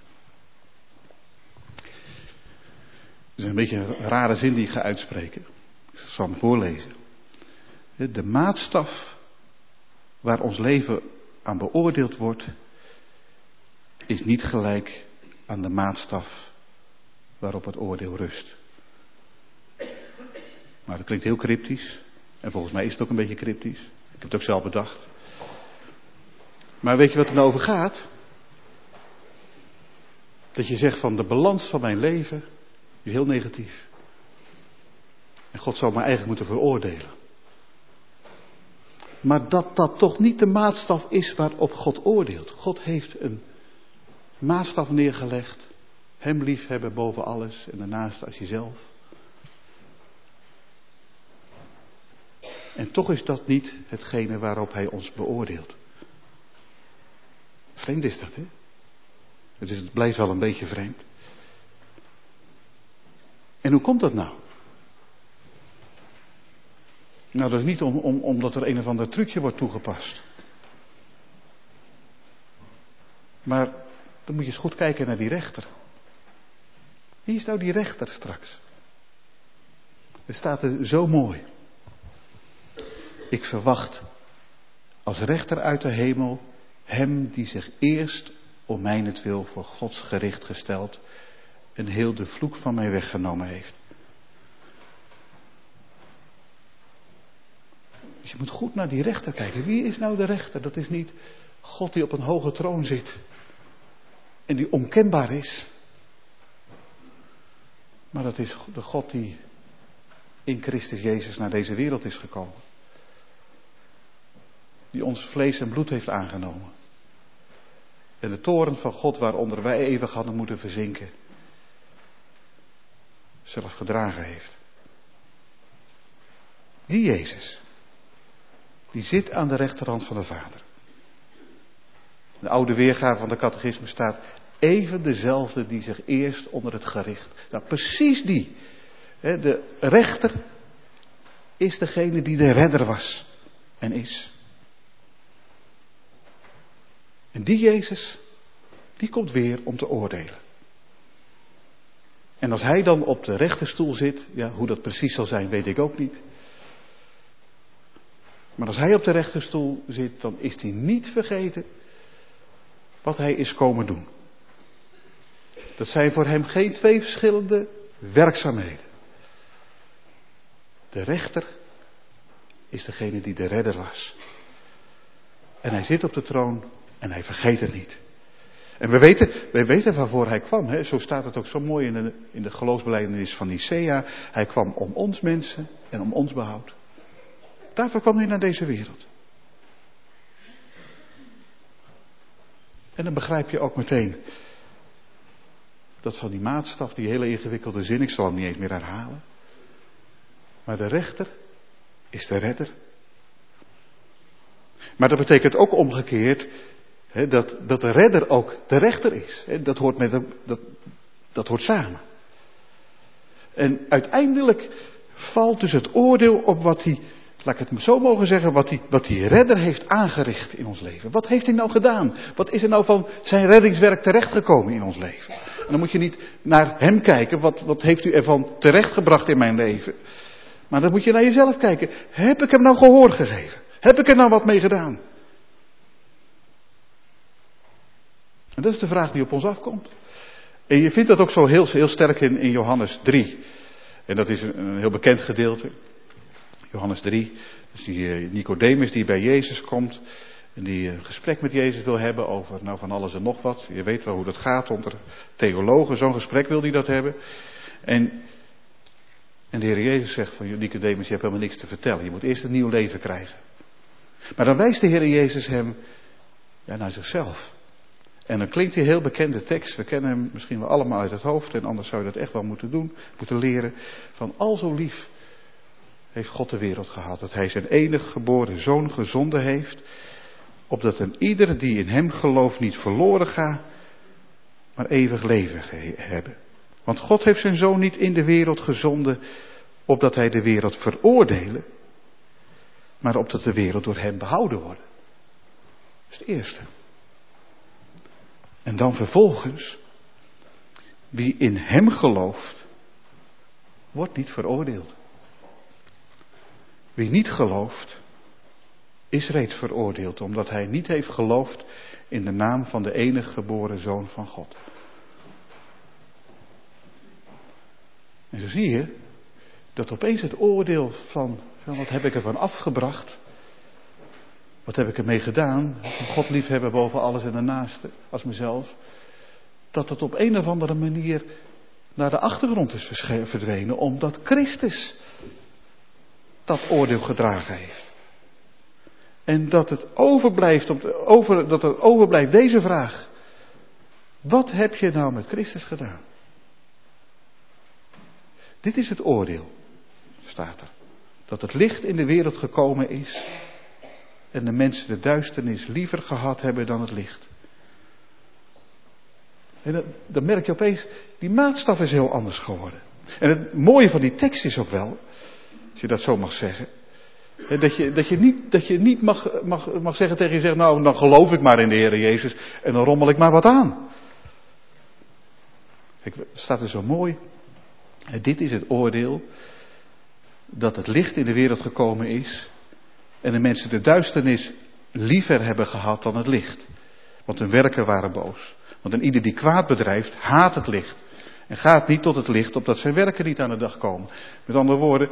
Het is een beetje een rare zin die ik ga uitspreken. Ik zal hem voorlezen. De maatstaf waar ons leven aan beoordeeld wordt, is niet gelijk aan de maatstaf waarop het oordeel rust. Maar dat klinkt heel cryptisch. En volgens mij is het ook een beetje cryptisch. Ik heb het ook zelf bedacht. Maar weet je wat er nou over gaat? Dat je zegt van de balans van mijn leven is heel negatief. En God zou me eigenlijk moeten veroordelen. Maar dat toch niet de maatstaf is waarop God oordeelt. God heeft een maatstaf neergelegd. Hem liefhebben boven alles en daarnaast als jezelf. En toch is dat niet hetgene waarop hij ons beoordeelt. Vreemd is dat, hè? Het blijft wel een beetje vreemd. En hoe komt dat nou? Nou, dat is niet omdat er een of ander trucje wordt toegepast. Maar dan moet je eens goed kijken naar die rechter. Wie is nou die rechter straks? Er staat er zo mooi. Ik verwacht als rechter uit de hemel hem die zich eerst om mijnentwil voor Gods gericht gesteld en heel de vloek van mij weggenomen heeft. Dus je moet goed naar die rechter kijken. Wie is nou de rechter? Dat is niet God die op een hoge troon zit en die onkenbaar is. Maar dat is de God die in Christus Jezus naar deze wereld is gekomen. Die ons vlees en bloed heeft aangenomen. En de toorn van God waaronder wij eeuwig hadden moeten verzinken, zelf gedragen heeft. Die Jezus, die zit aan de rechterhand van de Vader. De oude weergave van de catechisme staat, even dezelfde die zich eerst onder het gericht. Nou, precies die. De rechter is degene die de redder was en is. En die Jezus, die komt weer om te oordelen. En als hij dan op de rechterstoel zit, ja, hoe dat precies zal zijn, weet ik ook niet. Maar als hij op de rechterstoel zit, dan is hij niet vergeten wat hij is komen doen. Dat zijn voor hem geen twee verschillende werkzaamheden. De rechter is degene die de redder was. En hij zit op de troon en hij vergeet het niet. En we weten waarvoor hij kwam. Hè? Zo staat het ook zo mooi in de geloofsbelijdenis van Nicea. Hij kwam om ons mensen en om ons behoud. Daarvoor kwam hij naar deze wereld. En dan begrijp je ook meteen dat van die maatstaf, die hele ingewikkelde zin, ik zal hem niet eens meer herhalen. Maar de rechter is de redder. Maar dat betekent ook omgekeerd dat de redder ook de rechter is. Dat hoort samen. En uiteindelijk valt dus het oordeel op wat hij, laat ik het zo mogen zeggen, wat die redder heeft aangericht in ons leven. Wat heeft hij nou gedaan? Wat is er nou van zijn reddingswerk terechtgekomen in ons leven? En dan moet je niet naar hem kijken, wat heeft u ervan terechtgebracht in mijn leven? Maar dan moet je naar jezelf kijken. Heb ik hem nou gehoor gegeven? Heb ik er nou wat mee gedaan? En dat is de vraag die op ons afkomt. En je vindt dat ook zo heel sterk in Johannes 3. En dat is een heel bekend gedeelte. Johannes 3. Dus die Nicodemus die bij Jezus komt. En die een gesprek met Jezus wil hebben over van alles en nog wat. Je weet wel hoe dat gaat onder theologen. Zo'n gesprek wil hij dat hebben. En de Heer Jezus zegt van Nicodemus, je hebt helemaal niks te vertellen. Je moet eerst een nieuw leven krijgen. Maar dan wijst de Heer Jezus hem naar zichzelf. En dan klinkt die heel bekende tekst. We kennen hem misschien wel allemaal uit het hoofd. En anders zou je dat echt wel moeten doen. Moeten leren. Van al zo lief heeft God de wereld gehad. Dat hij zijn enige geboren zoon gezonden heeft. Opdat een ieder die in hem gelooft niet verloren gaat. Maar eeuwig leven hebben. Want God heeft zijn zoon niet in de wereld gezonden. Opdat hij de wereld veroordelen. Maar opdat de wereld door hem behouden wordt. Dat is het eerste. En dan vervolgens. Wie in hem gelooft. Wordt niet veroordeeld. Wie niet gelooft. Is reeds veroordeeld. Omdat hij niet heeft geloofd. In de naam van de enige geboren zoon van God. En zo zie je. Dat opeens het oordeel van wat heb ik ervan afgebracht. Wat heb ik ermee gedaan? God liefhebben boven alles en de naaste, als mezelf. Dat het op een of andere manier naar de achtergrond is verdwenen. Omdat Christus dat oordeel gedragen heeft. En dat het overblijft deze vraag. Wat heb je nou met Christus gedaan? Dit is het oordeel, staat er. Dat het licht in de wereld gekomen is. En de mensen de duisternis liever gehad hebben dan het licht. En dan merk je opeens, die maatstaf is heel anders geworden. En het mooie van die tekst is ook wel, als je dat zo mag zeggen. Dat je niet mag zeggen tegen jezelf, nou dan geloof ik maar in de Heer Jezus. En dan rommel ik maar wat aan. Kijk, het staat er zo mooi. Dit is het oordeel. Dat het licht in de wereld gekomen is. En de mensen de duisternis liever hebben gehad dan het licht. Want hun werken waren boos. Want een ieder die kwaad bedrijft, haat het licht. En gaat niet tot het licht, opdat zijn werken niet aan de dag komen. Met andere woorden,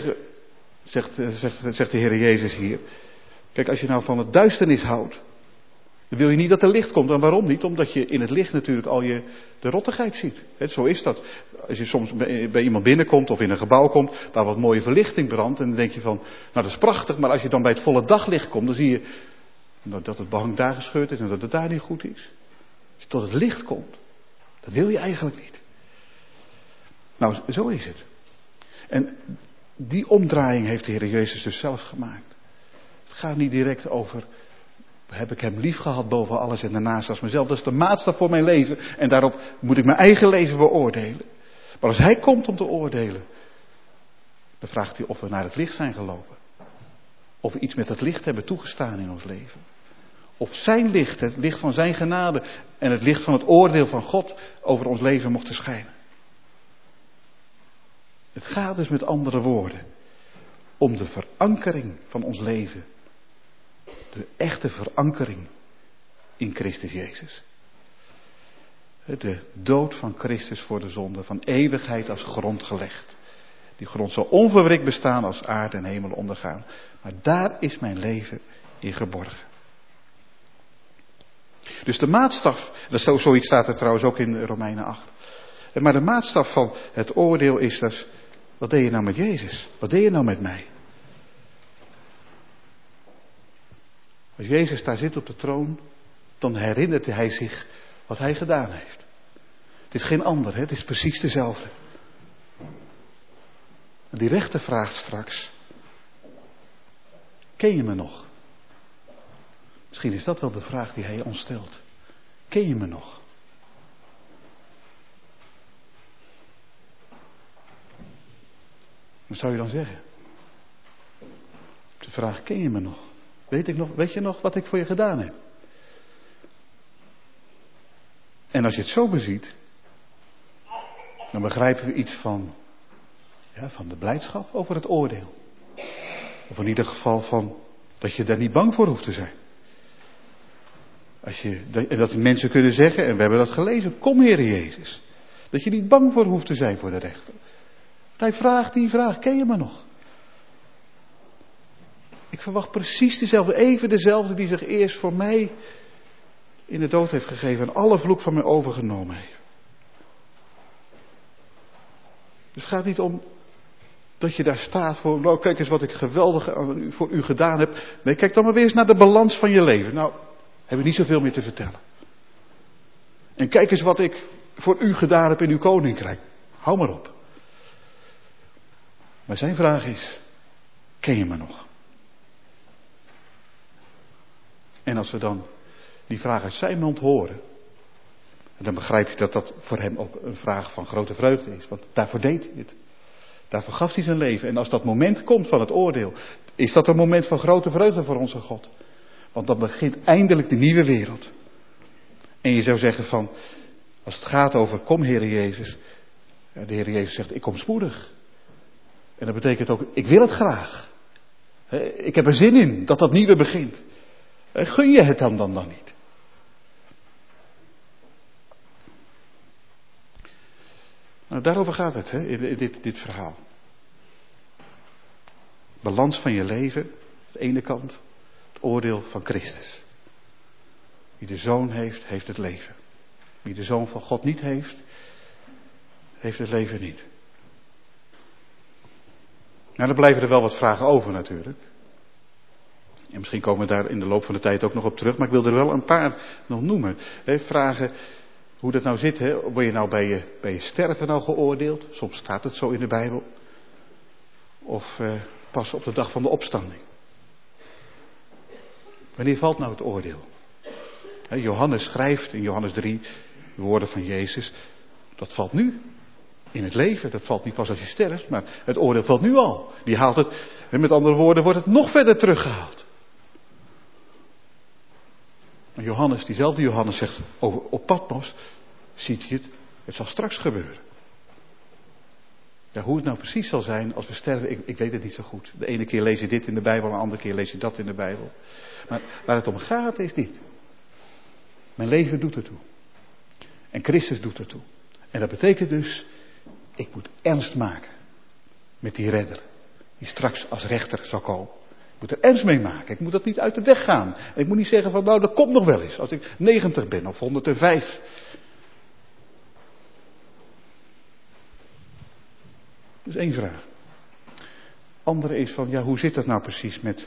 zegt de Heer Jezus hier. Kijk, als je nou van het duisternis houdt. Dan wil je niet dat er licht komt. En waarom niet? Omdat je in het licht natuurlijk al de rottigheid ziet. Zo is dat. Als je soms bij iemand binnenkomt of in een gebouw komt waar wat mooie verlichting brandt. En dan denk je van, nou dat is prachtig. Maar als je dan bij het volle daglicht komt, dan zie je dat het behang daar gescheurd is en dat het daar niet goed is. Als je tot het licht komt, dat wil je eigenlijk niet. Nou, zo is het. En die omdraaiing heeft de Heer Jezus dus zelf gemaakt. Het gaat niet direct over, heb ik hem lief gehad boven alles en daarnaast als mezelf. Dat is de maatstaf voor mijn leven. En daarop moet ik mijn eigen leven beoordelen. Maar als hij komt om te oordelen, dan vraagt hij of we naar het licht zijn gelopen. Of we iets met het licht hebben toegestaan in ons leven. Of zijn licht, het licht van zijn genade en het licht van het oordeel van God over ons leven mochten schijnen. Het gaat dus met andere woorden om de verankering van ons leven. De echte verankering in Christus Jezus. De dood van Christus voor de zonde, van eeuwigheid als grond gelegd. Die grond zal onverwrikt bestaan als aarde en hemel ondergaan. Maar daar is mijn leven in geborgen. Dus de maatstaf, zoiets staat er trouwens ook in Romeinen 8. Maar de maatstaf van het oordeel is dus, wat deed je nou met Jezus? Wat deed je nou met mij? Als Jezus daar zit op de troon, dan herinnert hij zich wat hij gedaan heeft. Het is geen ander, het is precies dezelfde. En die rechter vraagt straks, ken je me nog? Misschien is dat wel de vraag die hij ons stelt. Ken je me nog? Wat zou je dan zeggen? De vraag, ken je me nog? Weet je nog wat ik voor je gedaan heb? En als je het zo beziet, dan begrijpen we iets van de blijdschap over het oordeel. Of in ieder geval van dat je daar niet bang voor hoeft te zijn. En dat mensen kunnen zeggen, en we hebben dat gelezen, kom Heer Jezus. Dat je niet bang voor hoeft te zijn voor de rechter. Hij vraagt die vraag, ken je me nog? Ik verwacht precies dezelfde, even dezelfde die zich eerst voor mij in de dood heeft gegeven en alle vloek van mij overgenomen heeft. Dus het gaat niet om dat je daar staat voor, nou kijk eens wat ik geweldig voor u gedaan heb. Nee, kijk dan maar weer eens naar de balans van je leven. Nou, heb ik niet zoveel meer te vertellen. En kijk eens wat ik voor u gedaan heb in uw koninkrijk. Hou maar op. Maar zijn vraag is, ken je me nog? En als we dan die vraag uit zijn mond horen, dan begrijp je dat dat voor hem ook een vraag van grote vreugde is. Want daarvoor deed hij het. Daarvoor gaf hij zijn leven. En als dat moment komt van het oordeel, is dat een moment van grote vreugde voor onze God. Want dan begint eindelijk de nieuwe wereld. En je zou zeggen van, als het gaat over, kom Heere Jezus. De Heere Jezus zegt, ik kom spoedig. En dat betekent ook, ik wil het graag. Ik heb er zin in dat dat nieuwe begint. Gun je het dan niet? Nou, daarover gaat het in dit verhaal. Balans van je leven, aan de ene kant, het oordeel van Christus. Wie de Zoon heeft, heeft het leven. Wie de Zoon van God niet heeft, heeft het leven niet. Nou, dan blijven er wel wat vragen over natuurlijk. En misschien komen we daar in de loop van de tijd ook nog op terug. Maar ik wil er wel een paar nog noemen. Vragen hoe dat nou zit. Word je nou bij je sterven nou geoordeeld? Soms staat het zo in de Bijbel. Of pas op de dag van de opstanding. Wanneer valt nou het oordeel? Johannes schrijft in Johannes 3 de woorden van Jezus. Dat valt nu. In het leven. Dat valt niet pas als je sterft. Maar het oordeel valt nu al. Die haalt het. En met andere woorden wordt het nog verder teruggehaald. Maar Johannes, diezelfde Johannes zegt op Patmos, ziet hij het, het zal straks gebeuren. Ja, hoe het nou precies zal zijn als we sterven, ik weet het niet zo goed. De ene keer lees je dit in de Bijbel, de andere keer lees je dat in de Bijbel. Maar waar het om gaat is dit. Mijn leven doet ertoe. En Christus doet ertoe. En dat betekent dus, ik moet ernst maken met die redder, die straks als rechter zal komen. Ik moet er ernst mee maken. Ik moet dat niet uit de weg gaan. En ik moet niet zeggen van nou dat komt nog wel eens. Als ik 90 ben of 105. Dat is één vraag. Andere is van ja hoe zit dat nou precies met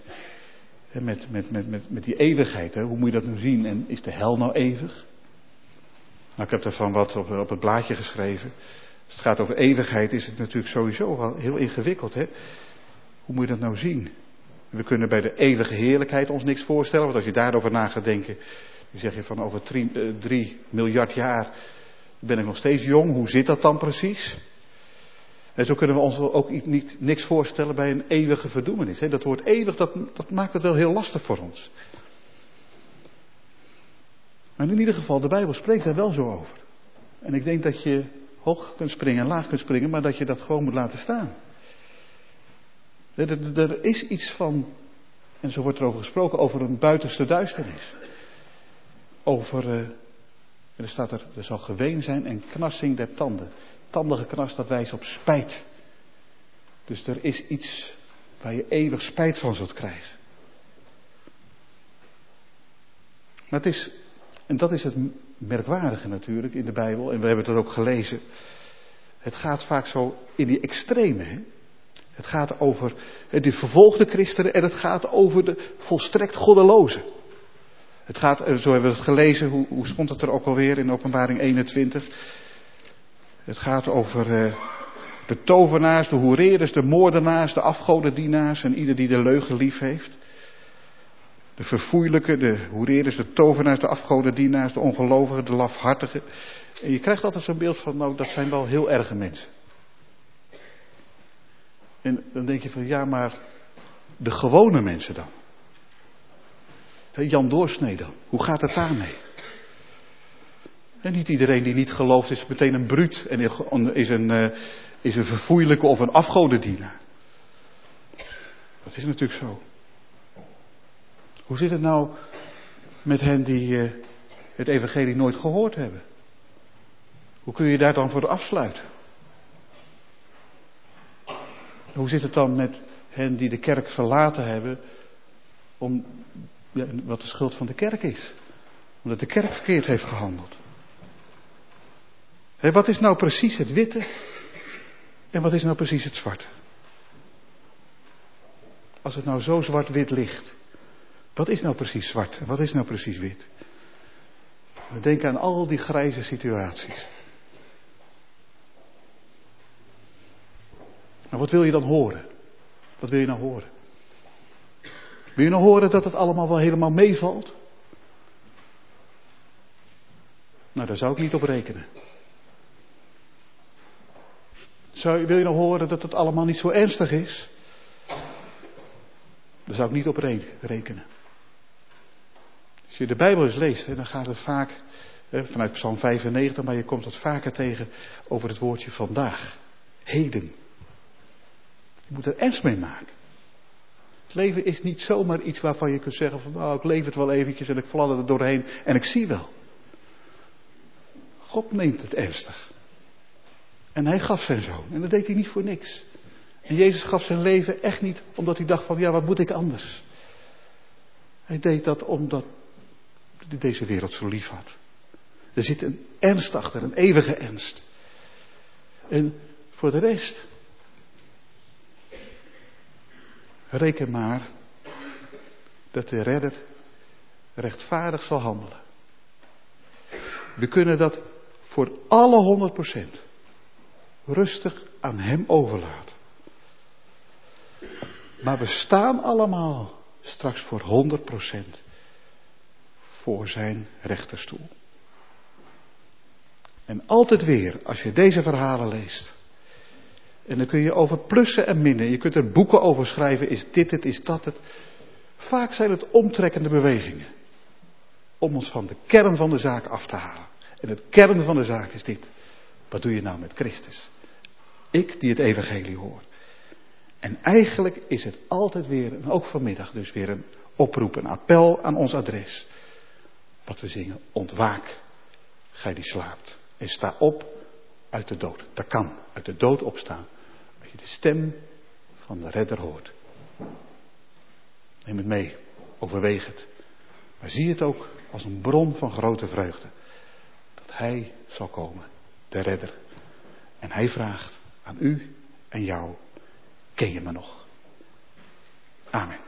die eeuwigheid. Hè? Hoe moet je dat nu zien? En is de hel nou eeuwig? Nou ik heb daarvan wat op het blaadje geschreven. Als het gaat over eeuwigheid is het natuurlijk sowieso wel heel ingewikkeld. Hè? Hoe moet je dat nou zien? We kunnen bij de eeuwige heerlijkheid ons niks voorstellen. Want als je daarover na gaat denken. Dan zeg je van over 3 miljard jaar ben ik nog steeds jong. Hoe zit dat dan precies? En zo kunnen we ons ook niks voorstellen bij een eeuwige verdoemenis. Dat woord eeuwig, dat maakt het wel heel lastig voor ons. Maar in ieder geval, de Bijbel spreekt daar wel zo over. En ik denk dat je hoog kunt springen en laag kunt springen. Maar dat je dat gewoon moet laten staan. Er is iets van, en zo wordt er over gesproken, over een buitenste duisternis. Er staat er zal geween zijn en knarsing der tanden. Tandengeknars, dat wijst op spijt. Dus er is iets waar je eeuwig spijt van zult krijgen. Maar dat is het merkwaardige natuurlijk in de Bijbel, en we hebben dat ook gelezen. Het gaat vaak zo in die extreme, hè? Het gaat over de vervolgde christenen en het gaat over de volstrekt goddelozen. Het gaat, zo hebben we het gelezen, hoe stond het er ook alweer in Openbaring 21. Het gaat over de tovenaars, de hoereerders, de moordenaars, de afgodendienaars en ieder die de leugen lief heeft. De verfoeilijken, de hoereerders, de tovenaars, de afgodendienaars, de ongelovigen, de lafhartigen. En je krijgt altijd zo'n beeld van, nou dat zijn wel heel erge mensen. En dan denk je van, ja maar de gewone mensen dan? Jan Doorsnee dan? Hoe gaat het daarmee? En niet iedereen die niet gelooft is meteen een bruut en is een verfoeilijke of een afgodendienaar. Dat is natuurlijk zo. Hoe zit het nou met hen die het evangelie nooit gehoord hebben? Hoe kun je daar dan voor afsluiten? Hoe zit het dan met hen die de kerk verlaten hebben Wat de schuld van de kerk is. Omdat de kerk verkeerd heeft gehandeld. Wat is nou precies het witte? En wat is nou precies het zwarte? Als het nou zo zwart-wit ligt. Wat is nou precies zwart en wat is nou precies wit? We denken aan al die grijze situaties. Maar wat wil je dan horen? Wat wil je nou horen? Wil je nou horen dat het allemaal wel helemaal meevalt? Nou, daar zou ik niet op rekenen. Wil je nou horen dat het allemaal niet zo ernstig is? Daar zou ik niet op rekenen. Als je de Bijbel eens leest, dan gaat het vaak vanuit Psalm 95, maar je komt het vaker tegen over het woordje vandaag. Heden. Je moet er ernst mee maken. Het leven is niet zomaar iets waarvan je kunt zeggen van nou, ik leef het wel eventjes en ik fladder er doorheen en ik zie wel. God neemt het ernstig. En hij gaf zijn zoon. En dat deed hij niet voor niks. En Jezus gaf zijn leven echt niet omdat hij dacht van ja, wat moet ik anders? Hij deed dat omdat hij deze wereld zo lief had. Er zit een ernst achter, een eeuwige ernst. En voor de rest, reken maar dat de redder rechtvaardig zal handelen. We kunnen dat voor alle 100% rustig aan hem overlaten. Maar we staan allemaal straks voor 100% voor zijn rechterstoel. En altijd weer, als je deze verhalen leest. En dan kun je over plussen en minnen. Je kunt er boeken over schrijven. Is dit het, is dat het. Vaak zijn het omtrekkende bewegingen. Om ons van de kern van de zaak af te halen. En het kern van de zaak is dit. Wat doe je nou met Christus? Ik die het evangelie hoor. En eigenlijk is het altijd weer, en ook vanmiddag dus weer een oproep, een appel aan ons adres. Wat we zingen, ontwaak, gij die slaapt. En sta op uit de dood. Dat kan, uit de dood opstaan. Als je de stem van de redder hoort. Neem het mee, overweeg het. Maar zie het ook als een bron van grote vreugde. Dat hij zal komen, de redder. En hij vraagt aan u en jou, ken je me nog? Amen.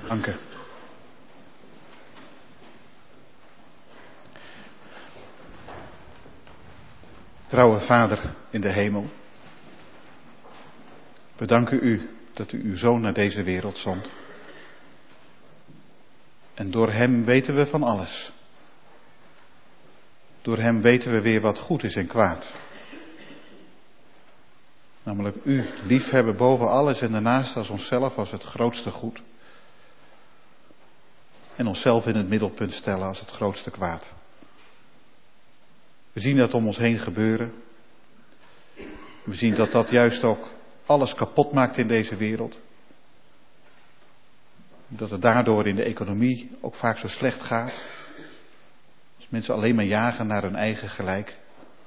Dank u. Trouwe Vader in de hemel, we danken u dat u uw Zoon naar deze wereld zond. En door hem weten we van alles. Door hem weten we weer wat goed is en kwaad. Namelijk u liefhebben boven alles en daarnaast als onszelf als het grootste goed. En onszelf in het middelpunt stellen als het grootste kwaad. We zien dat om ons heen gebeuren. We zien dat dat juist ook alles kapot maakt in deze wereld. Dat het daardoor in de economie ook vaak zo slecht gaat. Als mensen alleen maar jagen naar hun eigen gelijk.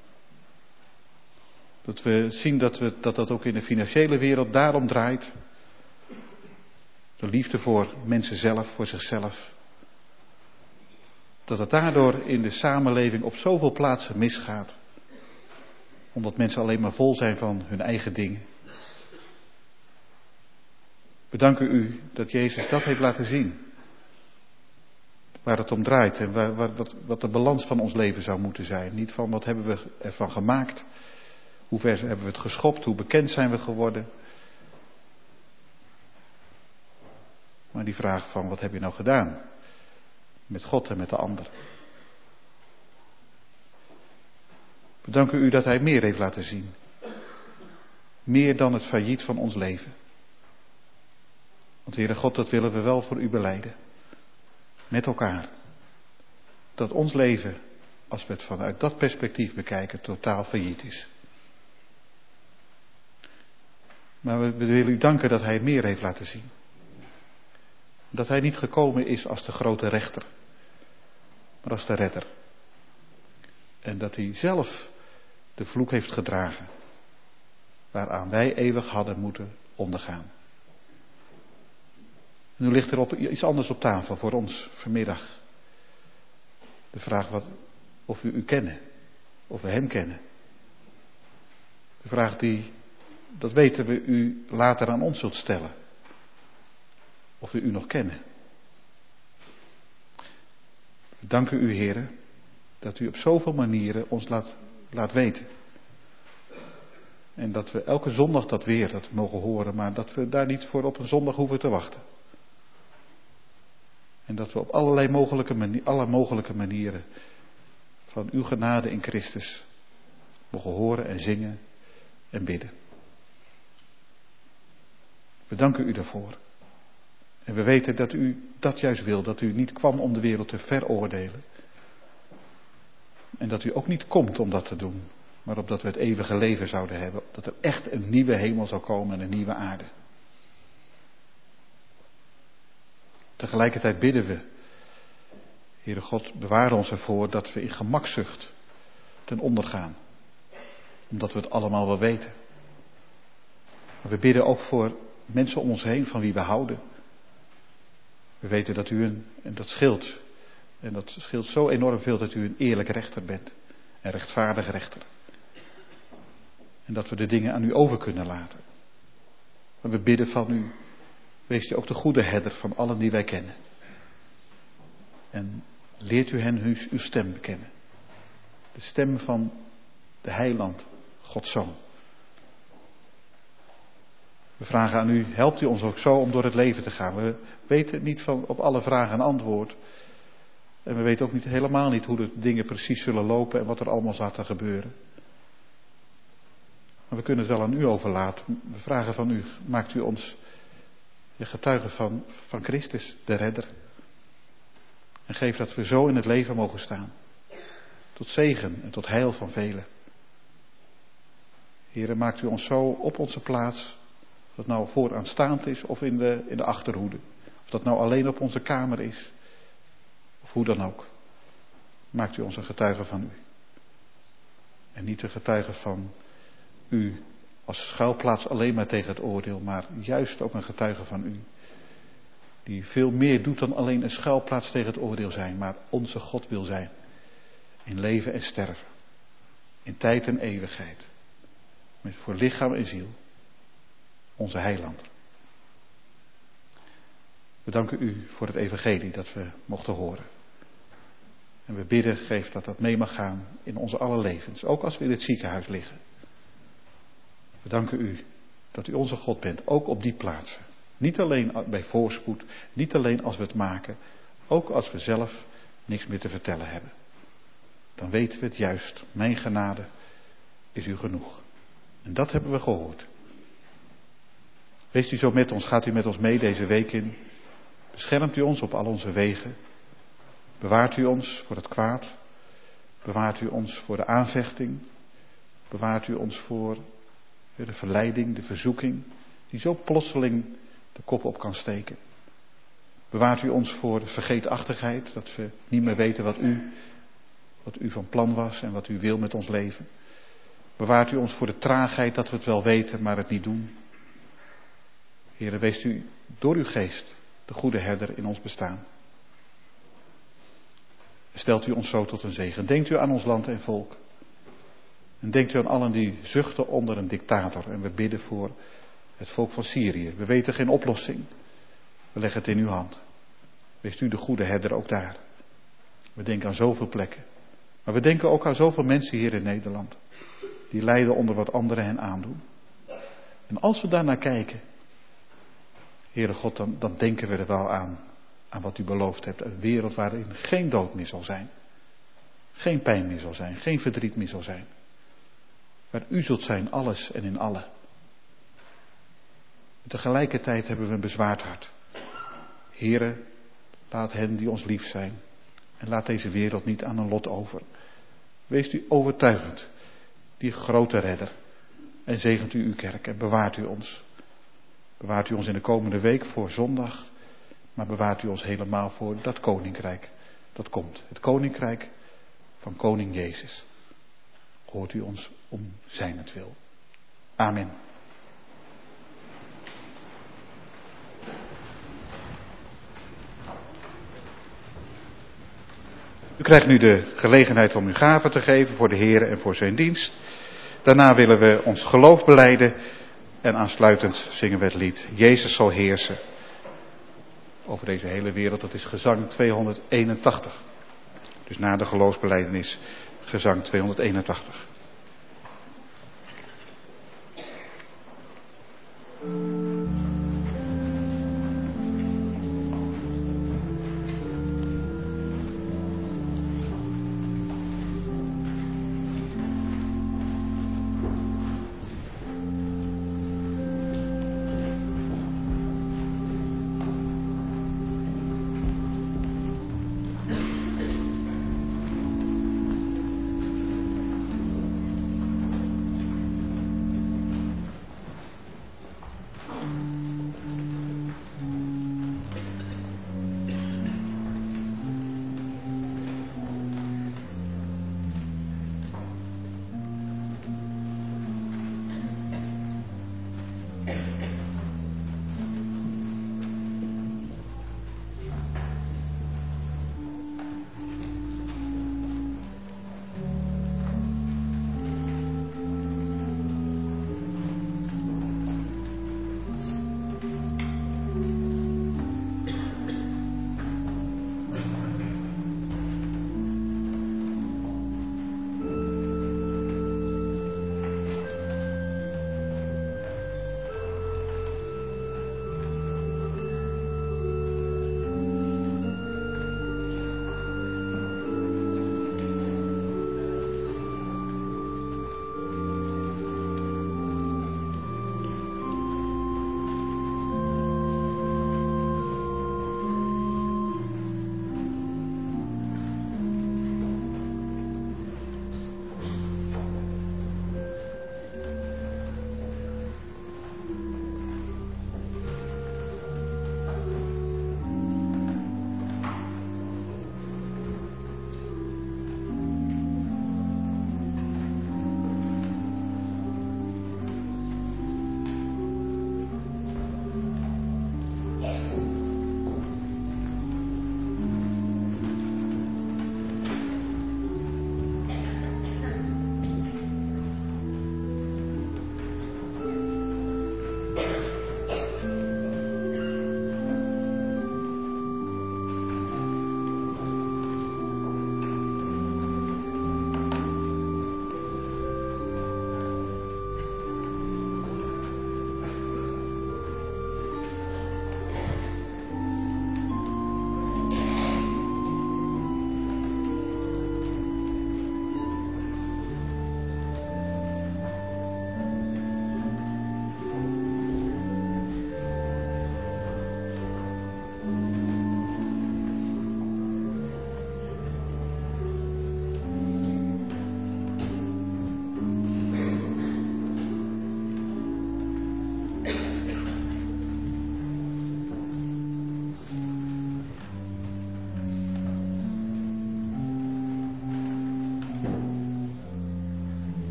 Dat we zien dat ook in de financiële wereld daarom draait. De liefde voor mensen zelf, voor zichzelf. Dat het daardoor in de samenleving op zoveel plaatsen misgaat. Omdat mensen alleen maar vol zijn van hun eigen dingen. We danken u dat Jezus dat heeft laten zien. Waar het om draait en wat de balans van ons leven zou moeten zijn. Niet van wat hebben we ervan gemaakt. Hoe ver hebben we het geschopt, hoe bekend zijn we geworden. Maar die vraag van wat heb je nou gedaan? Met God en met de ander. We danken u dat hij meer heeft laten zien. Meer dan het failliet van ons leven. Want Heere God, dat willen we wel voor u belijden. Met elkaar. Dat ons leven, als we het vanuit dat perspectief bekijken, totaal failliet is. Maar we willen u danken dat hij meer heeft laten zien. Dat hij niet gekomen is als de grote rechter. Maar als de redder. En dat hij zelf de vloek heeft gedragen. Waaraan wij eeuwig hadden moeten ondergaan. Nu ligt er iets anders op tafel voor ons vanmiddag. De vraag of we u kennen. Of we hem kennen. De vraag dat weten we u later aan ons zult stellen. Of we u nog kennen. We danken u, Heere, dat u op zoveel manieren ons laat weten. En dat we elke zondag dat mogen horen, maar dat we daar niet voor op een zondag hoeven te wachten. En dat we op alle mogelijke manieren van uw genade in Christus mogen horen en zingen en bidden. We danken u daarvoor. En we weten dat u dat juist wil, dat u niet kwam om de wereld te veroordelen. En dat u ook niet komt om dat te doen, maar opdat we het eeuwige leven zouden hebben. Dat er echt een nieuwe hemel zou komen en een nieuwe aarde. Tegelijkertijd bidden we, Heere God, bewaar ons ervoor dat we in gemakzucht ten onder gaan. Omdat we het allemaal wel weten. Maar we bidden ook voor mensen om ons heen van wie we houden. We weten dat u en dat scheelt. En dat scheelt zo enorm veel dat u een eerlijk rechter bent. Een rechtvaardig rechter. En dat we de dingen aan u over kunnen laten. Maar we bidden van u. Wees u ook de goede herder van allen die wij kennen. En leert u hen uw stem bekennen. De stem van de heiland, Gods Zoon. We vragen aan u, helpt u ons ook zo om door het leven te gaan. We weten niet op alle vragen een antwoord. En we weten ook helemaal niet hoe de dingen precies zullen lopen en wat er allemaal zal gebeuren. Maar we kunnen het wel aan u overlaten. We vragen van u, maakt u ons getuigen van Christus, de redder. En geef dat we zo in het leven mogen staan. Tot zegen en tot heil van velen. Heere, maakt u ons zo op onze plaats. Of dat nou vooraanstaand is of in de achterhoede. Of dat nou alleen op onze kamer is. Of hoe dan ook. Maakt u ons een getuige van u. En niet een getuige van u als schuilplaats alleen maar tegen het oordeel. Maar juist ook een getuige van u. Die veel meer doet dan alleen een schuilplaats tegen het oordeel zijn. Maar onze God wil zijn. In leven en sterven. In tijd en eeuwigheid. Voor lichaam en ziel. Onze heiland. We danken u voor het evangelie dat we mochten horen. En we bidden, geef dat dat mee mag gaan in onze alle levens. Ook als we in het ziekenhuis liggen. We danken u dat u onze God bent, ook op die plaatsen. Niet alleen bij voorspoed, niet alleen als we het maken. Ook als we zelf niks meer te vertellen hebben. Dan weten we het juist. Mijn genade is u genoeg. En dat hebben we gehoord. Wees u zo met ons, gaat u met ons mee deze week in. Beschermt u ons op al onze wegen. Bewaart u ons voor het kwaad. Bewaart u ons voor de aanvechting. Bewaart u ons voor de verleiding, de verzoeking, die zo plotseling de kop op kan steken. Bewaart u ons voor de vergeetachtigheid, dat we niet meer weten wat u van plan was en wat u wil met ons leven. Bewaart u ons voor de traagheid, dat we het wel weten, maar het niet doen. Heere, wees u door uw geest de goede herder in ons bestaan. Stelt u ons zo tot een zegen. Denkt u aan ons land en volk. En denkt u aan allen die zuchten onder een dictator. En we bidden voor het volk van Syrië. We weten geen oplossing. We leggen het in uw hand. Wees u de goede herder ook daar. We denken aan zoveel plekken. Maar we denken ook aan zoveel mensen hier in Nederland. Die lijden onder wat anderen hen aandoen. En als we daarnaar kijken. Heere God, dan denken we er wel aan wat u beloofd hebt. Een wereld waarin geen dood meer zal zijn. Geen pijn meer zal zijn. Geen verdriet meer zal zijn. Waar u zult zijn, alles en in allen. En tegelijkertijd hebben we een bezwaard hart. Heere, laat hen die ons lief zijn. En laat deze wereld niet aan een lot over. Wees u overtuigend, die grote redder. En zegent u uw kerk en bewaart u ons. Bewaart u ons in de komende week voor zondag. Maar bewaart u ons helemaal voor dat koninkrijk dat komt. Het koninkrijk van koning Jezus. Hoort u ons om zijnentwil. Amen. U krijgt nu de gelegenheid om uw gaven te geven voor de Heere en voor zijn dienst. Daarna willen we ons geloof belijden en aansluitend zingen we het lied Jezus zal heersen over deze hele wereld. Dat is gezang 281. Dus na de geloofsbelijdenis gezang 281.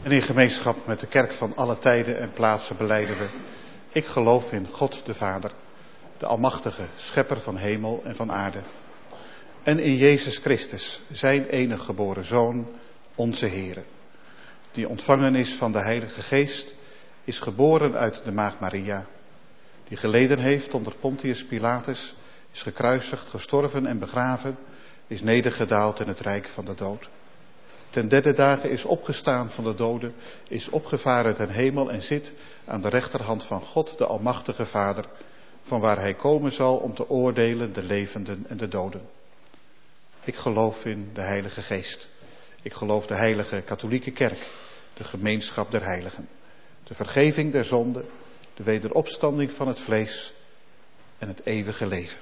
En in gemeenschap met de kerk van alle tijden en plaatsen belijden we: ik geloof in God de Vader, de almachtige schepper van hemel en van aarde. En in Jezus Christus, zijn enige geboren Zoon, onze Heere, die ontvangen is van de Heilige Geest, is geboren uit de Maagd Maria, die geleden heeft onder Pontius Pilatus, is gekruisigd, gestorven en begraven, is nedergedaald in het rijk van de dood. Ten derde dagen is opgestaan van de doden, is opgevaren ten hemel en zit aan de rechterhand van God, de almachtige Vader, van waar hij komen zal om te oordelen de levenden en de doden. Ik geloof in de Heilige Geest. Ik geloof de heilige katholieke kerk, de gemeenschap der heiligen, de vergeving der zonden, de wederopstanding van het vlees en het eeuwige leven.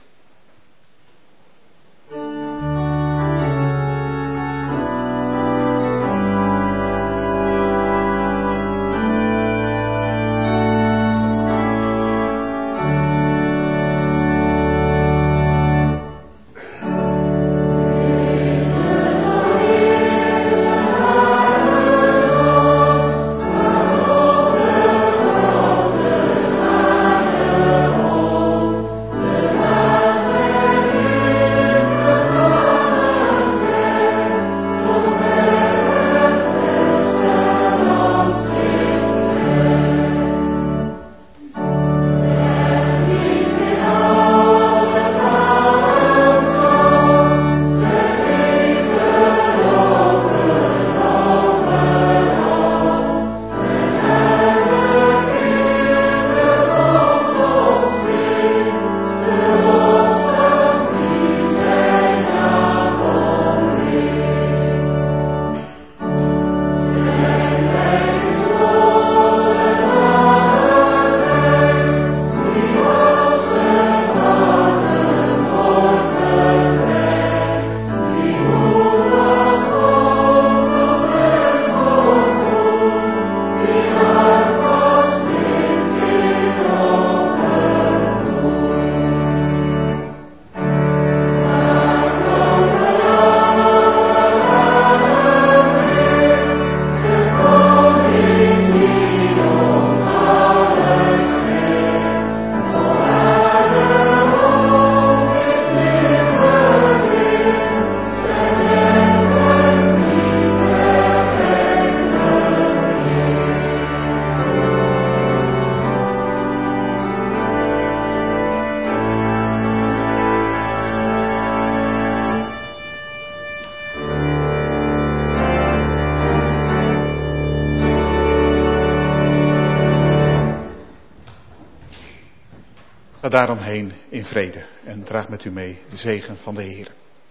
Ga daaromheen in vrede en draag met u mee de zegen van de Heer.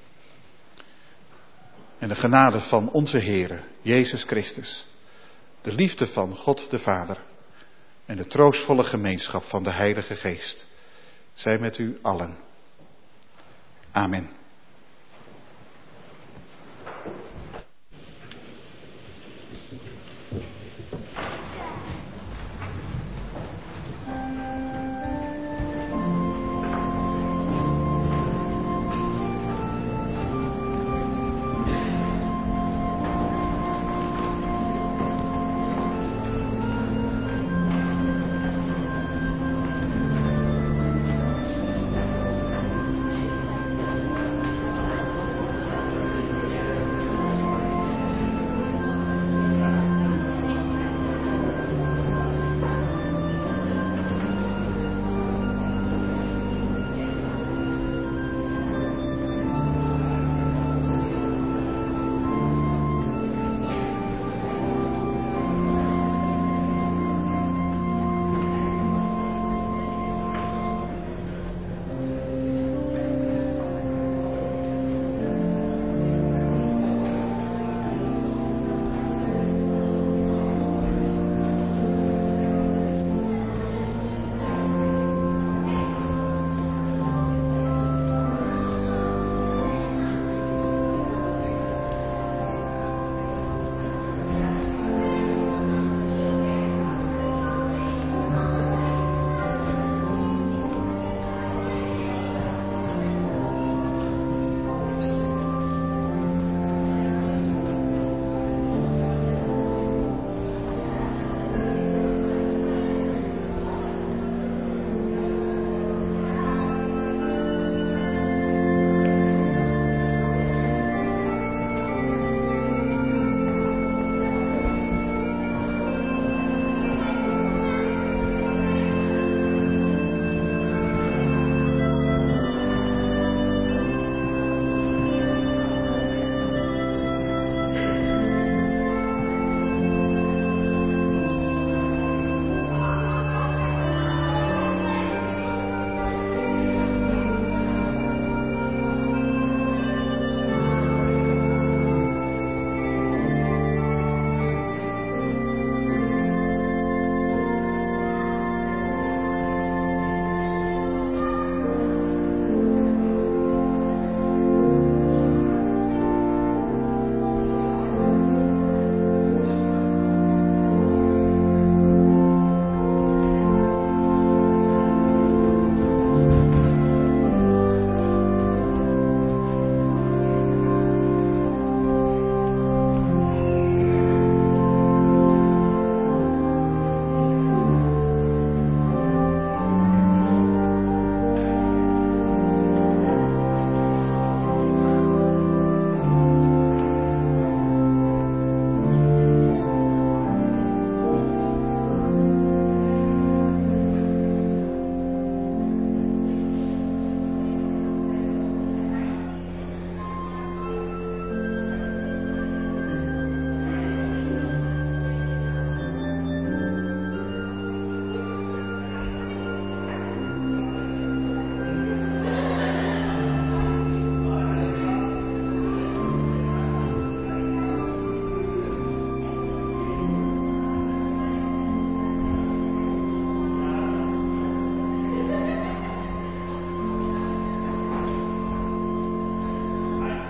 En de genade van onze Heere, Jezus Christus, de liefde van God de Vader en de troostvolle gemeenschap van de Heilige Geest, zij met u allen. Amen.